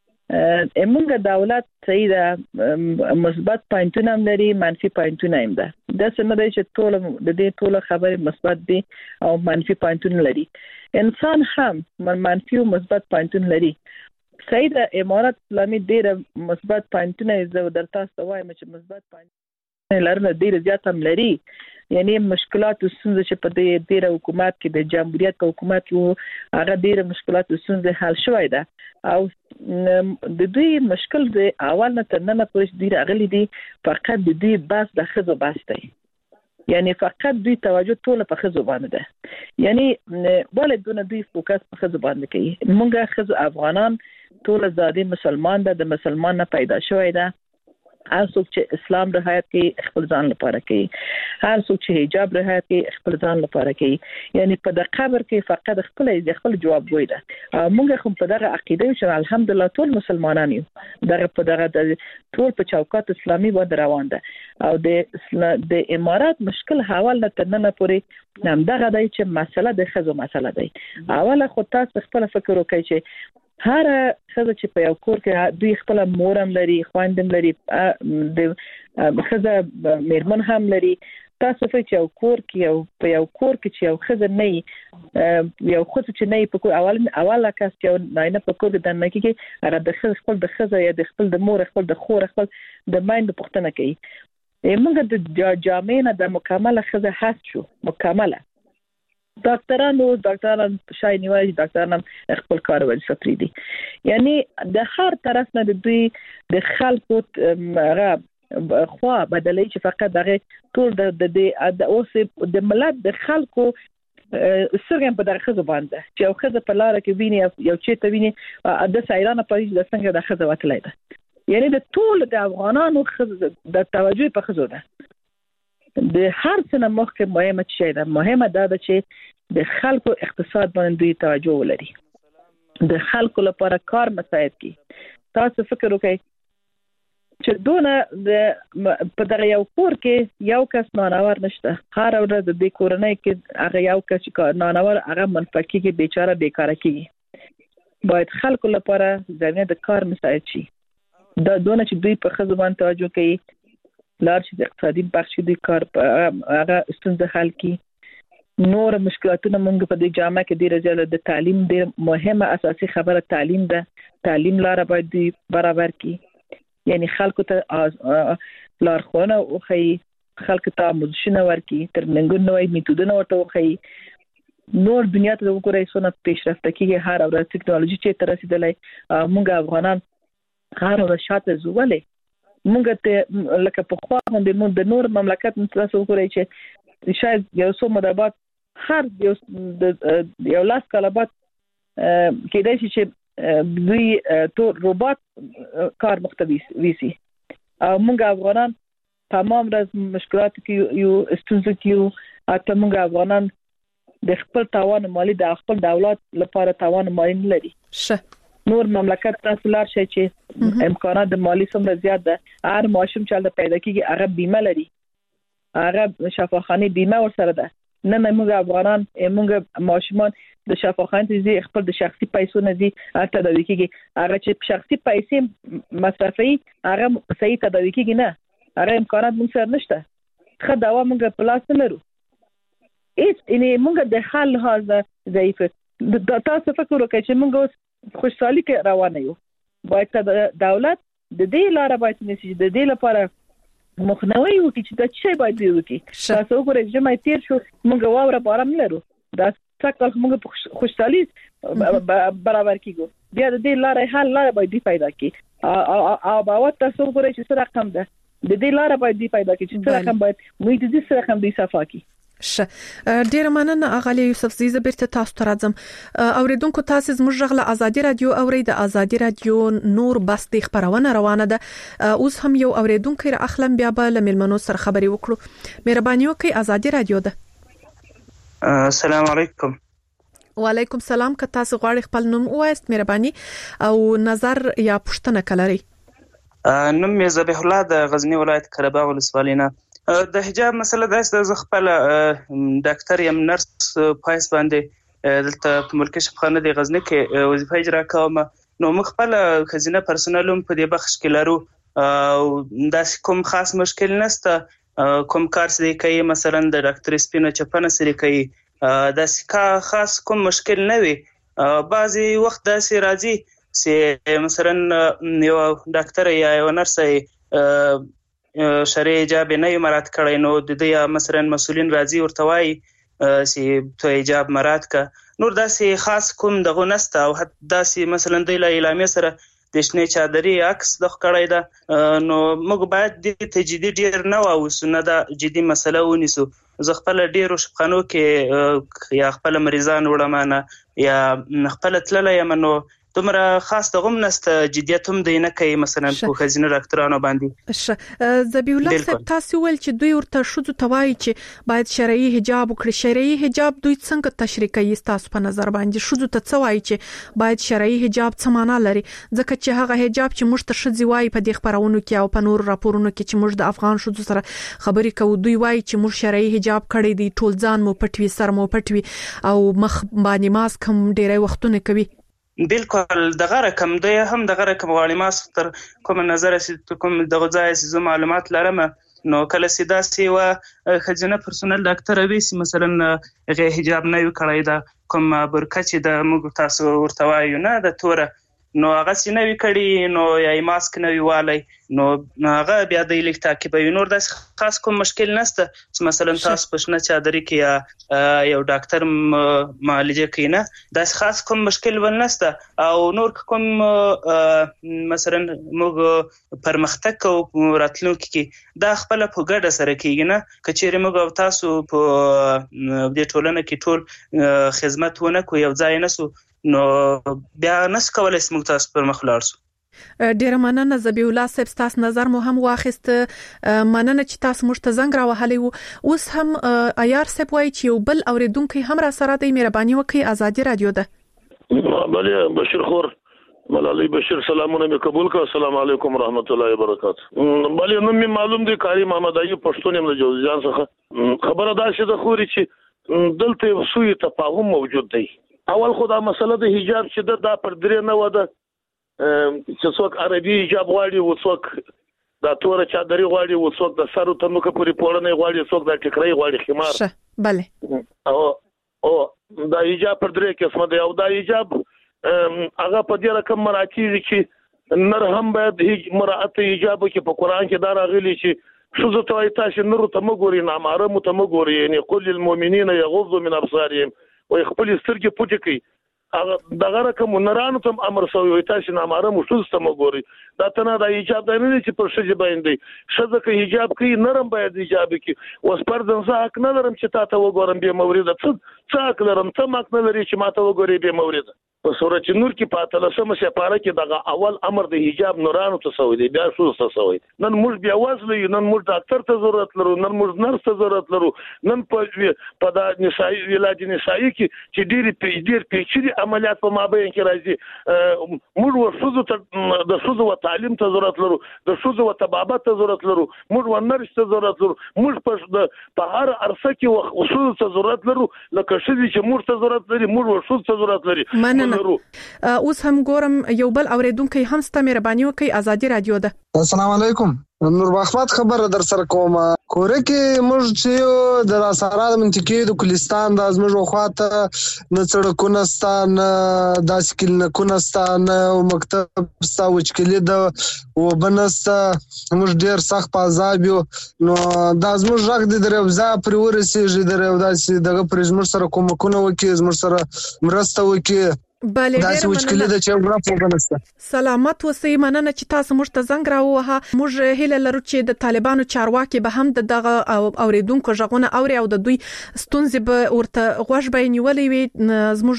موږ دولت صحیح ده، مثبت پوینټونه هم لري، منفي پوینټونه هم ده. دا څنګه دی چې ټول د دې ټول خبرې مثبت دي او منفي پوینټونه لري. انسان هم منفي او مثبت پوینټونه لري. صحیح ده، امارات اسلامي ډېر مثبت پوینټونه زه درته وایم چې مثبت پوینټونه لرنه ډېر زیات هم لري. یعنی مشکلات او ستونزې چې په دې ډېر حکومت کې د جمهوریت په حکومت کې هغه ډېر مشکلات او ستونزې حل شوی ده. او د دوی مشکل د اول نه تر ننه پورې ډېر اغلی دي، فقط د دوی بس د خزو بس دی. یعنی فقط دوی توجه ټول په خزو باندې ده. یعنی ولې دونه دوی فوکس په خزو باندې کوي؟ موږ خزو افغانان ټول زادي مسلمان ده، د مسلمان نه پیدا شوی ده. هر څوک چې اسلام رعایت کوي خپل ځان لپاره کوي، هر څوک چې حجاب رعایت کوي خپل ځان لپاره کوي. یعنی په د قبر کې فقط خپل جواب وای ده. موږ هم په دغه عقیده چې الحمدلله ټول مسلمانان یو، دغه په دغه ټول په چوکاټ اسلامي باندې روان ده. او د امارات مشکل حواله تر نن پورې هم دغه دی چې مسله د خزو مسله دی. اوله خو تاسو خپل فکر وکړئ چې هر خزه چې په یو کور کې دوی خپل مورم لري، خواندم لري، د خزه میرمن هم لري. تاسو په یو کور کې په یو کور کې چې یو خزه نه یو خزه چې نه په کور اوله کس چې نه په کور د نه کې هغه د خپل د خزه یا د خپل د مور خپل د خور خپل د مایند پښتنه کوي. موږ د جامعه د مکمله خزه هست شو مکمله. ډاکټرانو شای نیوي، ډاکټران خپل کار وظیفه پری دي. یعنی د هر طرف نه د دوی د خلکو هغه خوا بدلې چې فقط دغه ټول د اوس د ملت د خلکو سرګم په دغه خزه باندې چې یو خزه په لار کې ویني یو چې ته ویني د سایرانه پریز د څنګه د خزه وتلای ده. یعنی د ټول د افغانانو خزه د توجه په خزه ده. د هر څه مخکې مهمه شي ده، مهمه ده چې د خلکو اقتصاد باندې دوی توجه ولري، د خلکو لپاره کار مساعد کی. تاسو فکر وکړئ چې دونه په دغه یو کور کې یو کس نانور نشته، هر ورځ د دې کورنۍ کې هغه یو کس نانور هغه منفقي کې بیچاره بیکاره کیږي. باید خلکو لپاره ځنه د کار مساعد شي. دا دونه چې دوی په خزو باندې توجه کوي، لار چې د اقتصادي بخش دی کار هغه ستونزه حل کی. نور مشکلاتونه موږ په دې جامعه کې ډیر زیات د تعلیم ډیر مهمه اساسي خبره تعلیم ده. تعلیم لار باید دی برابر کی. یعنی خلکو ته لارښوونه وکړي، خلکو ته آموزشونه ورکړي، ترننګونه وایي، میتودونه ورته وښيي. نور دنیا ته وګورئ څونه پیشرفته کیږي، هر ورځ ټیکنالوژي چې تر رسیدلای. موږ افغانان هر ورځ شاته ځو. ولې موږ ته لکه په خوا باندې د نور مملکت تاسو وګورئ چې شاید یو څو مدابات هر یو لاس کاله بعد کېدای شي چې دوی ټول روبوت کار مختوي ویسي. موږ افغانان تمام ورځ مشکلات کې یو ستونزې کې یو. اته موږ افغانان د خپل توان مالی د خپل دولت لپاره توان مالی نه لري. نور مملکت تاسو لار شي چې امکانات د مالی څومره زیات ده. هر ماشوم چې د پیدا کیږي هغه بیمه لري، هغه شفاخانه بیمه ورسره ده. نه موږ افغانان موږ ماشومان د شفاخانه دي خپل د شخصي پیسو نه دي تداوي کیږي. هغه چې شخصي پیسې مصرفي هغه صحیح تداوي کیږي نه، هغه امکانات موږ سره نشته. خو دا موږ په لاس نه لرو. یعنی موږ د حل لحاظ ضعیف. تاسو فکر وکړئ چې موږ اوس خوشحالي کې روانه یو. باید دولت د دې لاره باید نشي د دې لپاره مخنیوي وکړي چې دا څه باید وکړي. تاسو وګورئ چې مې تیر شو موږ واوره بارم لرو، دا څنګه موږ خوشحالي برابر کیږو. بیا د دې لاره حل لاره باید پیدا کړي. او باور تاسو وګورئ چې څه رقم ده د دې لاره باید پیدا کړي چې څه رقم باید موږ د دې سره هم دی صفا کړي. ډیر مننه اغلی یوسف زیزه بیرته تاسو ته راځم. اوریدونکو تاسو زموږ غږ له ازادي رادیو اورید. ازادي رادیو نور بس د خبرونه روانه ده. اوس هم یو اوریدونکو را اخلم بیا به له ملمنو سره خبري وکړو. مهرباني وکړئ. ازادي رادیو ده. السلام علیکم. وعلیکم سلام. که تاسو غواړئ خپل نوم ووایاست مهرباني او نظر یا پوښتنه کولای. نوم یې ذبیح الله د غزنی ولایت قره‌باغ ولسوالۍ نه. د حجاب مسله دا زه خپل ډاکټر یم، نرس پایس باندې دلته په ملکي شفاخانه د غزنی کې وظیفه اجرا کوم. نو موږ خپل خزینه پرسونل هم په دې بخش کې لرو او داسې کوم خاص مشکل نشته. کوم کار سره کوي مثلا د ډاکټر سپینه چپنه سره کوي داسې خاص کوم مشکل نه وي. بعضی وخت داسې راځي چې مثلا یو ډاکټر یا یو نرس شرعي حجاب نه مراعات کړی، نو د دې مثلا مسؤلین راځي ورته وایي چې ته حجاب مراعات کا. نور داسې خاص کوم دغه نسته او داسې مثلا د اعلامیه سره د شنې چادرې عکس د کړی ده. نو موږ باید د تجدید ډیر نه واوسو، نه دا جدي مسله ونیسو. زه خپل ډیرو شپخانو کې یا خپل مریضان وړم یا خپل تللی یم، نو دومره خاص دغم نسته جدیت هم دی نه کوي مثلا په خزینه ډاکټرانو باندې. ذبیح الله صاحب تاسو ول چې دوی ورته شذ توای چې باید شرعي حجاب وکړي. شرعي حجاب دوی څنګه تشریح کوي تاسو په نظر باندې؟ شذ ته څه وایي چې باید شرعي حجاب څه معنا لري؟ ځکه چې هغه حجاب چې موږ ته شذ وایي په دې خبرونو کې او په نور راپورونو کې چې موږ د افغان شذ سره خبرې کوو، دوی وایي چې موږ شرعي حجاب کړی دی، ټول ځان مو پټوي، سر مو پټوي او مخ باندې ماسک هم ډیره وختونه کوي. بالکل دغه رقم دی، هم دغه رقم غواړي. ما تر کوم نظر چې کوم دغه ځای چې معلومات لرم، نو کله سیدا سی و خزینه پرسونل ډاکټر وی سي مثلا غي حجاب نه وکړای دا کوم برکه چې د موږ تاسو ورته وایو نه د توره، نو هغه سینه وی کړي، نو یا ماسک نه ویوالی، نو هغه بیا د لیک تعقیبوي. نور د خاص کوم مشکل نشته چې مثلا تاسو په شنه چادرې کې یا یو ډاکټر معالجه کوي، نه د خاص کوم مشکل ول نشته. او نور کوم مثلا موږ پرمختګ کوو راتلونکي کې دا خپل په ګډه سره کیږي، نه کچېره موږ تاسو په دې ټولنه کې ټول خدمت ونه کوو، یو ځای نسو، نو بیا نس کولای سم تاسو پر مخ لاړ سو. ډیره مننه ذبیح الله صاحب، تاسو نظر مو هم واخیست. مننه چې تاسو موږ ته زنګ راوهلی وو. اوس هم عیار صاحب وایي چې یو بل اوریدونکو هم را سره دی. مهرباني وکړئ، ازادي رادیو ده. بله بشیر خور ملالي بشیر سلامونه مې قبول کړ. السلام علیکم ورحمت الله وبرکاته. بله نو مې معلوم دی کاری محمد ایوب پښتون یم د جوزجان څخه. خبره دا چې د خوري چې دلته سوی تفاهم موجود دی. اول خدا مسله د حجاب چې دا پر درې نه وده چې څوک عربي حجاب غواړي او څوک د توره چادرې غواړي او څوک د سر ته نوکه پورې پوړنې غواړي، څوک د ټیکرۍ غواړي خمار. بله او دا حجاب پر درې قسمه دی. او دا حجاب هغه په دې رقم مراتب چې نر هم باید مراعات حجاب کې په قران کې دا راغلي چې شذ ته تاسو نور ته مګوري، نامحرم ته مګوري، یعنی قل للمؤمنین یغضوا من ابصارهم او خپل سترګې پټې کړي. هغه دغه رقم نرانو ته امر شوی تاسو نامحرم شذ ته مګوري. دا تنه د حجاب د نه چې پر شذ باندې شذ کې حجاب کوي، نرم باید حجاب کوي. اوس پر ځنځه حق نه لرم چې تاسو وګورم به مورید څه حق لرم، ته ماک نه لري چې ماته وګوري به مورید. په سورۃ نور کې پاتله سم سپاره کې دغه اول امر د حجاب نورانو ته شوی دی، بیا شذ ته شوی. نن موږ بیا وځلو، نن موږ ډاکټر ته ضرورت لرو، نن موږ نرس ته ضرورت لرو، نن په د نسایي علاج نسایي کې چې ډیر پیچلي عملیات په مابین کې راځي. موږ ورشذ ته د شذ او تعلیم ته ضرورت لرو، د شذ او طبابت ته ضرورت لرو، موږ ورنرس ته ضرورت لرو، موږ په هر عرصه کې شذ ته ضرورت لرو، لکه شذ چې موږ ته ضرورت لري، موږ ورشذ ته ضرورت لري. اوس هم ګورم یو بل اوریدونکو هم ست مهرباني وکړئ، ازادي رادیو ده. السلام علیکم. نور محمد خبر در سره کوم. کور کې موږ چې د راسره د منطقې د کلستان د ازمج وخواته نه سړکونه ستان د سکل نه کونستان او مکتب ستا وچکلی د وبنست موږ ډیر سخت پازاب یو. نو د ازمج راغ د دروازه پر ورسېږي دغه پر زمر سره کومکونه وکي، زمر سره مرسته وکي. داسې وچکلي د چې غوړه پوغنسته. سلامت اوسئ. مننه چې تاسو موږ ته زنګ راووهه. موږ هیله لرو چې د طالبانو چارواکي به هم دغه اوریدونکو ژغونه اوري او د دوی ستونزې به ورته غوږ به نیولې وي.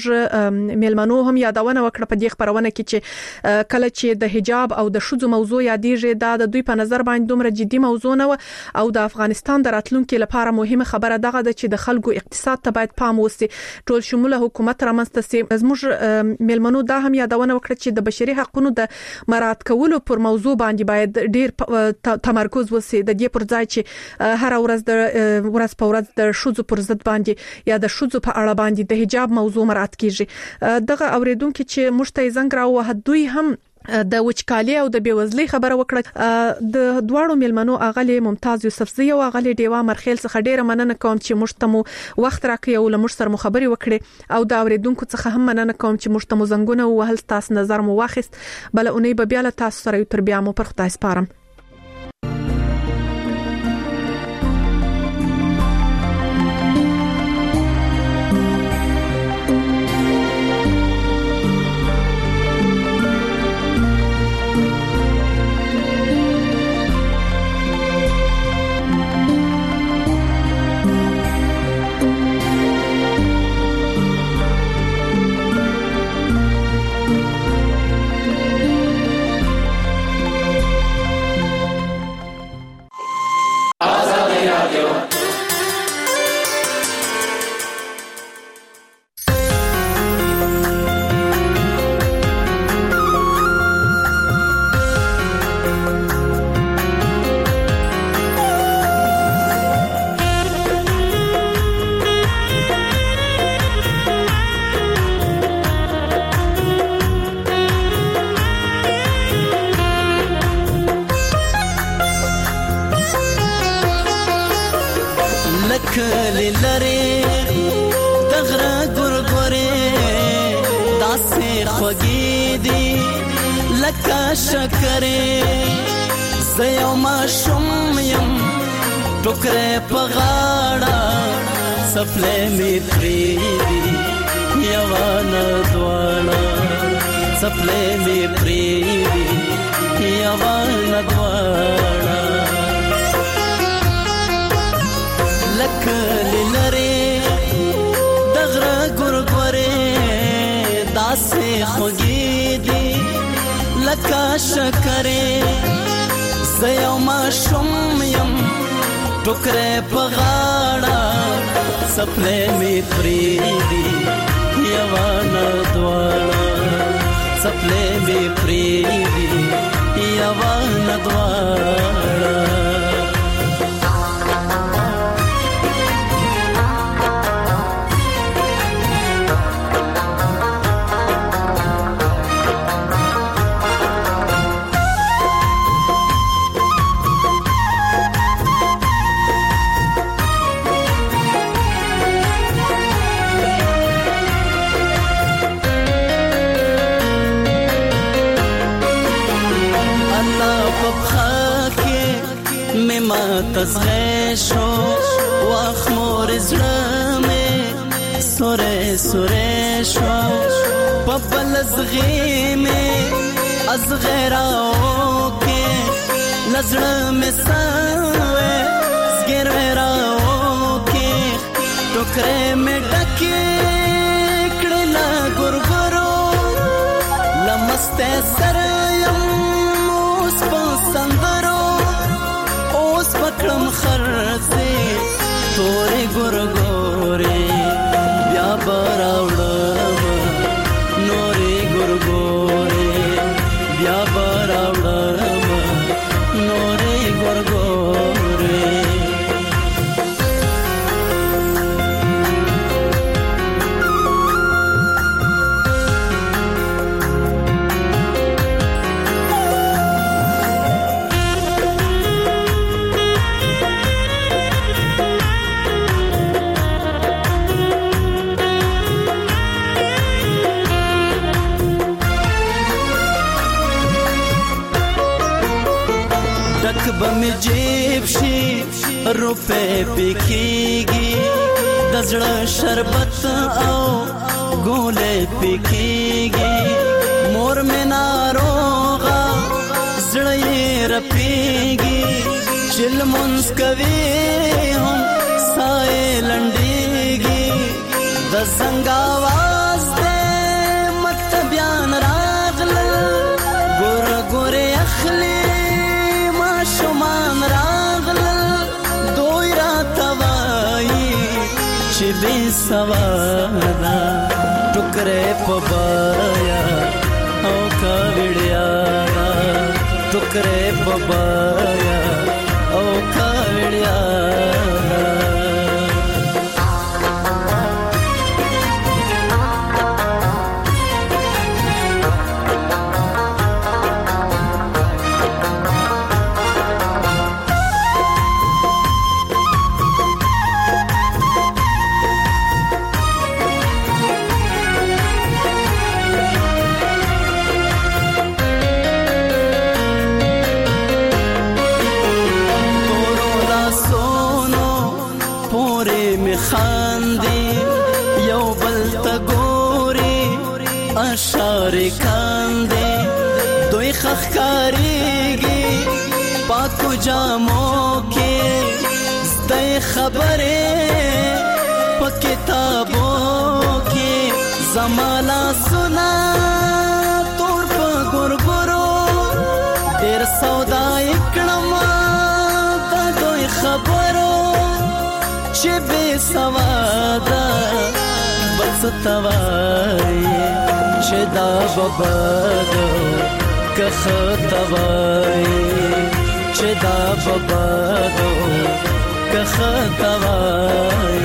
زموږ میلمنو هم یادونه وکړه په دې خبرونه کې چې کله چې د حجاب او د شذو موضوع یادېږي دا د دوی په نظر باندې دومره جدي موضوع نه و او د افغانستان د راتلونکو لپاره مهمه خبره دغه ده چې د خلکو اقتصاد ته باید پام وشي، ټول شموله حکومت رامنځته شي. زموږ میلمنو دا هم یادونه وکړه چې د بشري حقوقو د مراعات کولو پر موضوع باندې باید ډیر تمرکز وشي، د دې پر ځای چې هر ورځ په ورځ د شذو پر ضد باندې یا د شذو په اړه باندې د حجاب موضوع مراعات کیږي. دغه اوریدونکو چې مشته زنګ راووهه دوی هم د وچکالي او د بیوزلۍ خبره وکړه. د دواړو میلمنو اغلی ممتاز یوسفزی او اغلی ډیوا مرخیل څخه ډیره مننه کوم چې مشتمو وخت راکړی او له موږ سره خبري وکړي او د اوریدونکو څخه هم مننه کوم چې مشتمو زنګونه وهل تاسو نظر مو واخیست. بل اونۍ به بیا له تاسو سره یو تر بیا مو پر خدای سپارم. روپے پکېږي د زړه شربت او ګولې پکېږي مور مې ناروغه زړه یې رپېږي چې لمونځ کوي هم ساه یې لنډېږي د زنګ آواز دی مکتبیان راغلل ګوره ګورې اخلي ماشومان راغلل دوی راته وایي چې بې سواده ټوکرې په بایا او کاوړیا ټوکرې په بایا او کاوړیا شارکاندې دوی خخکاریږي پاکو جامو کې زده خبرې په کتابو کې زمالا سنا تور په ګورګورو ډېر سودا کړم د دوی خبرو چې بې سواده بس توای چې دا بابادو که خطوای چې دا بابادو که خطوای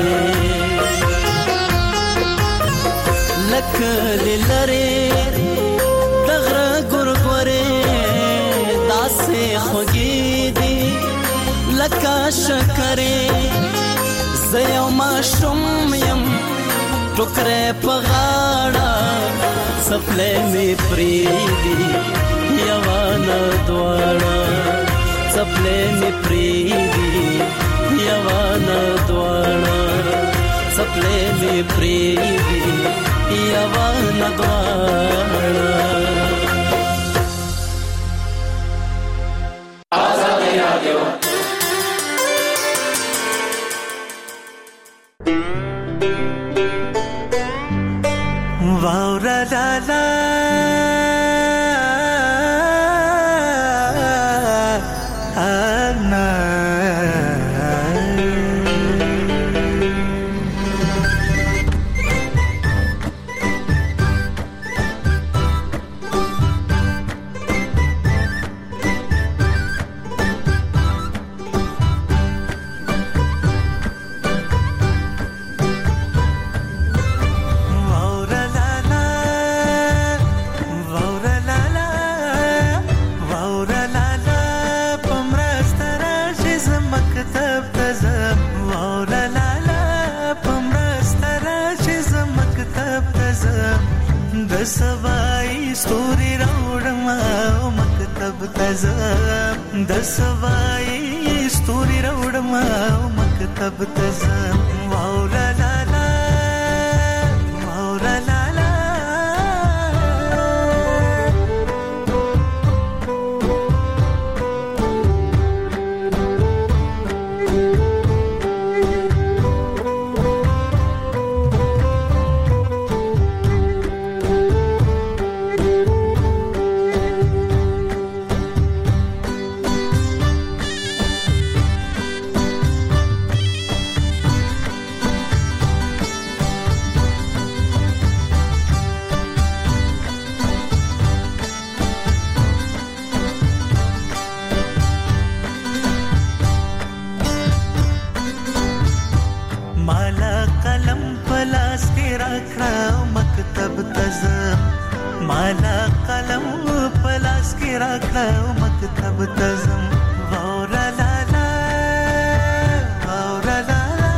لکه لری دغره ګورګورې داسې خوږې دي لکه شکرې زه یو ماشوم یم ټوکرې په غاړه څپلې مې پرېږدي یوانه دواړه څپلې مې پرېږدي یوانه دواړه څپلې مې پرېږدي یوانه دواړه واورا لا لا انا سوای ستوري راوړم او مکتب ته ځم د سوای ستوري راوړم او مکتب ته ځم واولا لا لا واولا لا لا مالا قلم پلاس کې راکړه مکتب ته ځم واورا لا لا واورا لا لا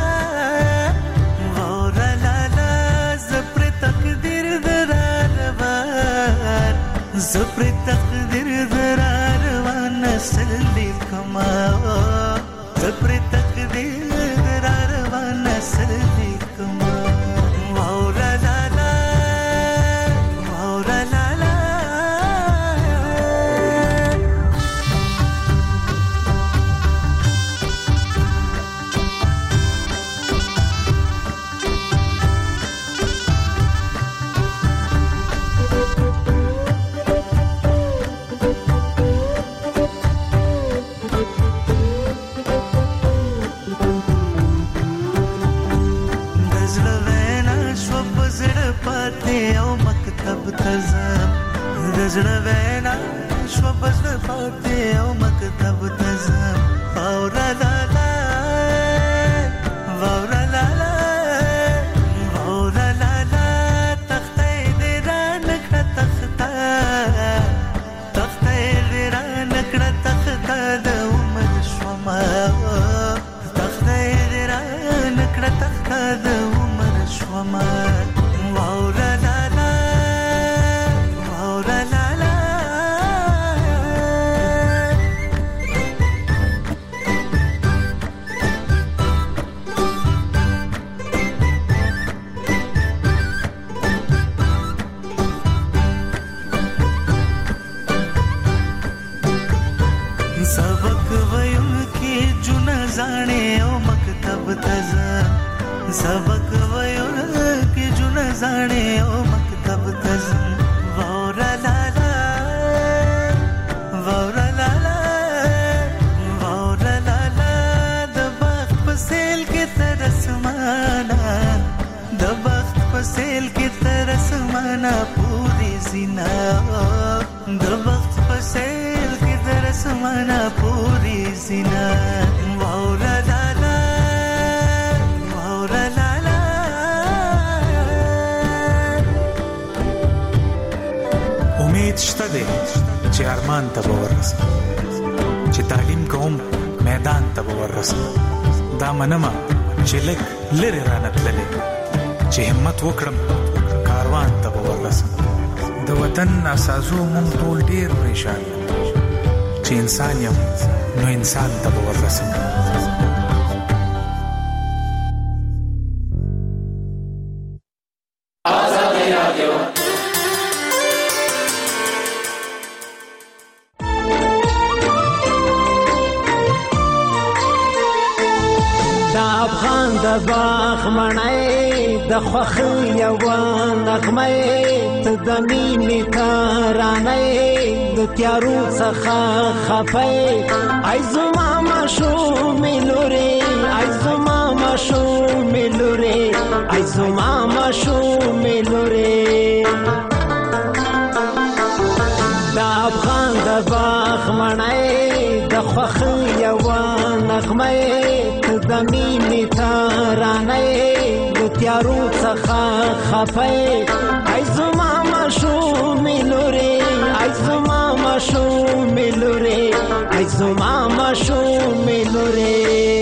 واورا لا لا زپر تقدیر دراروان زپر تقدیر دراروان نسل لیکما زپر تقدیر دراروان نسل لیکما واورا لا لا او مکتب تزم د زړه وینا شو بزړه پاتې او مکتب تزم واورا لا لا واورا لا لا واورا لا لا تخته دې را نکړه تخته تخته دې را نکړه تخته د عمر شوما تخته دې را نکړه تخته د عمر شوما واورا لا لا واورا لا لا सबक वयुन की जुन जाने ओ मकतब तज़म सबक वयुन की जुन जाने ओ मकतब तज़म वाउरा ला ला वाउरा ला ला वाउरा ला ला द बख्त पसेल की तरस माना द बख्त पसेल की तरस माना पूरी ज़िना द बख्त पसेल की तरस माना पूरी ज़िना वाउरा ला ला वाउरा ला ला امید شته دی چې ارمان ته به ورسم چې تعلیم کوم میدان ته به ورسم دا منمه چې لږ لرې رانه تللی چې همت وکړم کاروان ته به ورسم د وطن اساسو مونږ ټول ډېر پریشان یو چې انسان یم نو انسان ته به ورسم باغ مړای د خوخي یو نغمه ته د مینې ترانه د تیارو څخه خفه ای زما مشوم لوري ای زما مشوم لوري ای زما مشوم لوري د افغان د باغ مړای د خوخي یو نغمه د مینې ترانه د تیارو څخه خفه ای زما مشوم لوري ای زما مشوم لوري ای زما مشوم لوري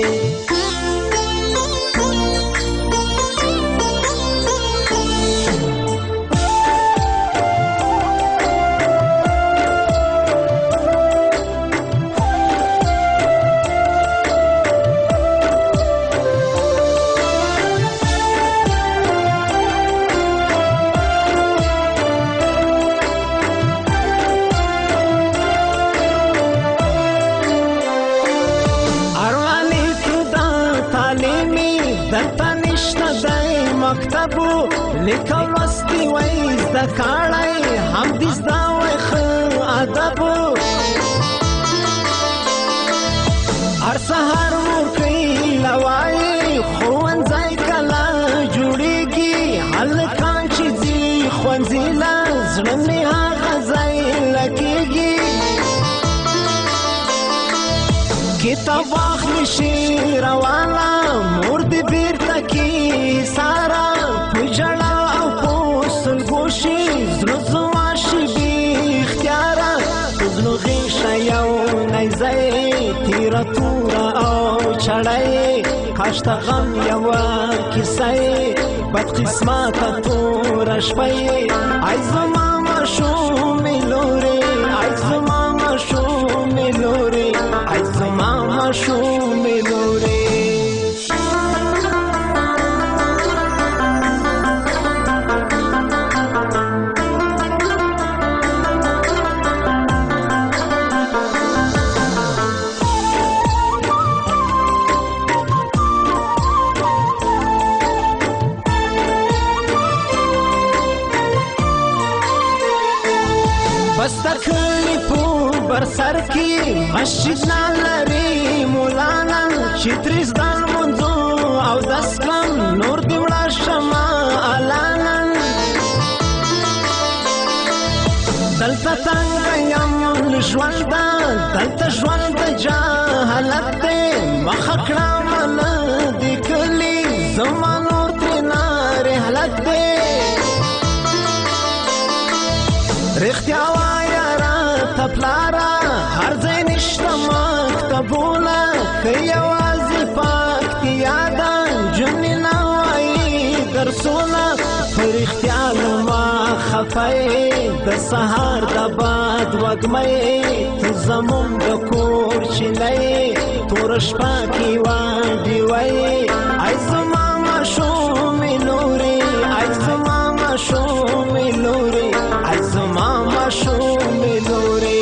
مکتبو لیکل وستي وای زده کړای هم دې زده وای خو ادبو هر سهار ورکوي لوای ښوونځی کله جوړیږي هلکان چې ځي ښوونځي له زړه مې هغه ځای لګیږي کتاب واخلي شي روانه مور دې بیرته کی سارا پجړه او پوسل ګوشي زړه زما شي بي اختیاره زړه غیشه یو نایزه تیره توره او چړی کاشته غم یوه کیسه بد قسمته توره شپه ای زما مشومې لورې ای زما مشومې لورې ای زما مشومې لورې بستکلی پو بر سر کی مسجد نالری مولانا چتریز دان منزو او دسکم نور دیوڑا شما علانن حالت دې مخکړه من دې کلی زمانو ترنا رحلت دې رښتیا وایا را تپلارا هر ځای نشته مکتبونه که یوازې پاکتیا ده جملې نه وایي درسونه په رښتیا ما خفه د سهار د باد وږمې ته زموږ د کور چینې توره شپه کې واډې وایي ای زما ماشومې لورې ای زما ماشومې لورې ای زما ماشومې لورې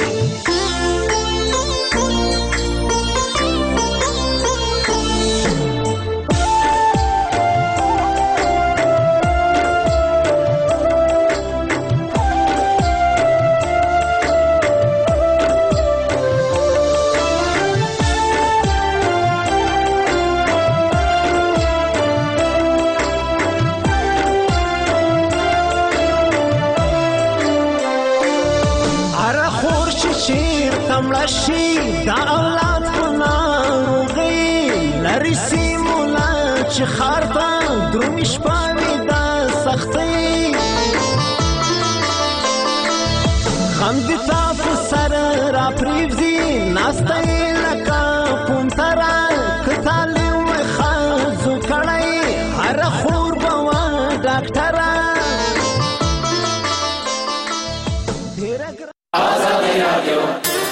شي دا اولاد په ناروغي لري سیمولا چې خار ته درومي شپه وي دا سختي غم دې تا په سر را پرېږدي ناسته یې لکه پونتره که تعلیم وي ښځو کړی هره خور به وه ډاکټره آزادي رادیو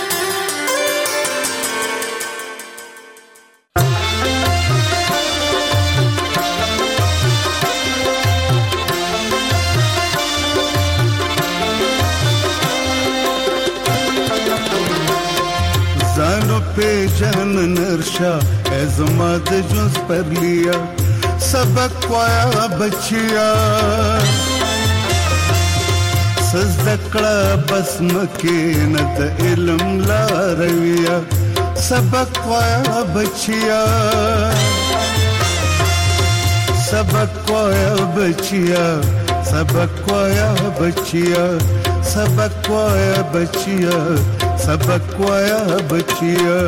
पे जन नरशा ऐज़मा दे जुज़ पर लिया सबक पाया बचिया सजदकड़ा बस मके न द इल्म ला रविया सबक पाया बचिया सबक पाया बचिया सबक पाया बचिया सबक पाया बचिया सबक पाया बचिया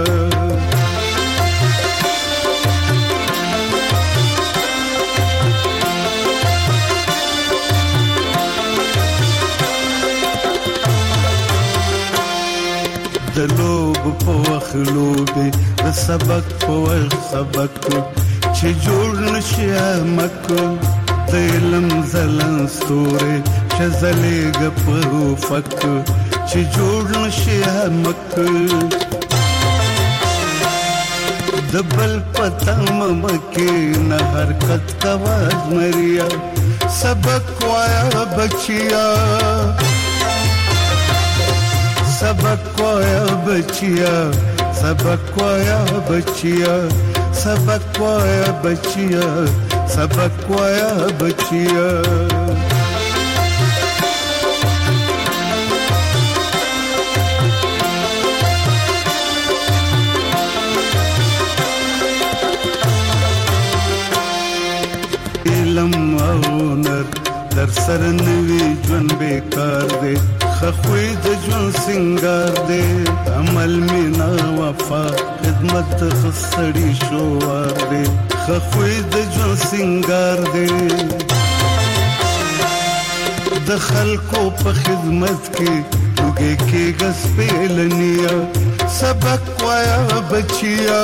दलोब पोख लोबे सबक पोख सबक चे जोड़ नशिया मक दिलम जलन स्तोरे शजले गपो फक चे जोड़ नशिया मक दबल पतम मके न हरकत कवाज मरिया सबक वाया बचिया सबक वाया बचिया सबक वाया बचिया सबक वाया बचिया सबक वाया बचिया इलम औनर दर सरनवी जन बेकार दे खख्वीद जुन सिंगार दे अमल में ना वफा खिदमत खसड़ी शोवार दे खख्वीद जुन सिंगार दे दखल को प खिदमत के तुगे के गस पे लनिया सबक वाया बचिया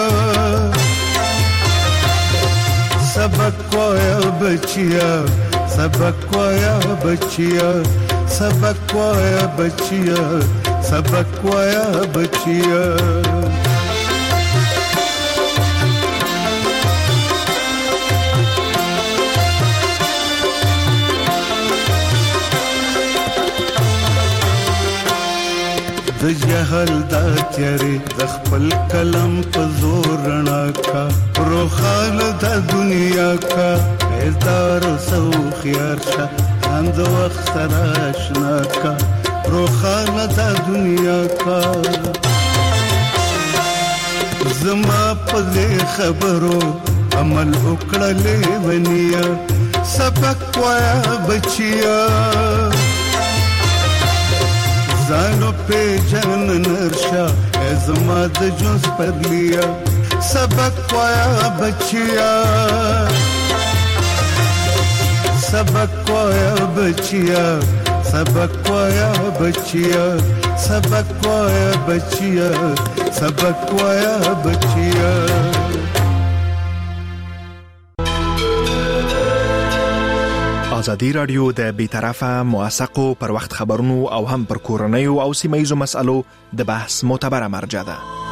सबक वाया बचिया सबक वाया बचिया सबक वाया बचिया सबक वाया बचिया द जहल दा तेरे दखपल कलम प जोर रना का रोखाल दा दुनिया का बेदार सौ खियार शा अंद वक्त राशना का रोखाल दा दुनिया का जमा पले खबरो अमल उकड़ा ले बनिया सबक वाया बचिया जानो पे जन नरशा زما د جون سپرلیا سبق وایا بچیا سبق وایا بچیا سبق وایا بچیا سبق وایا بچیا سبق وایا بچیا ازادي رادیو د بیطرفه موثقو پر وخت خبرونو او هم پر کورنیو او سیمه ییزو مسالو د بحث معتبره مرجع ده.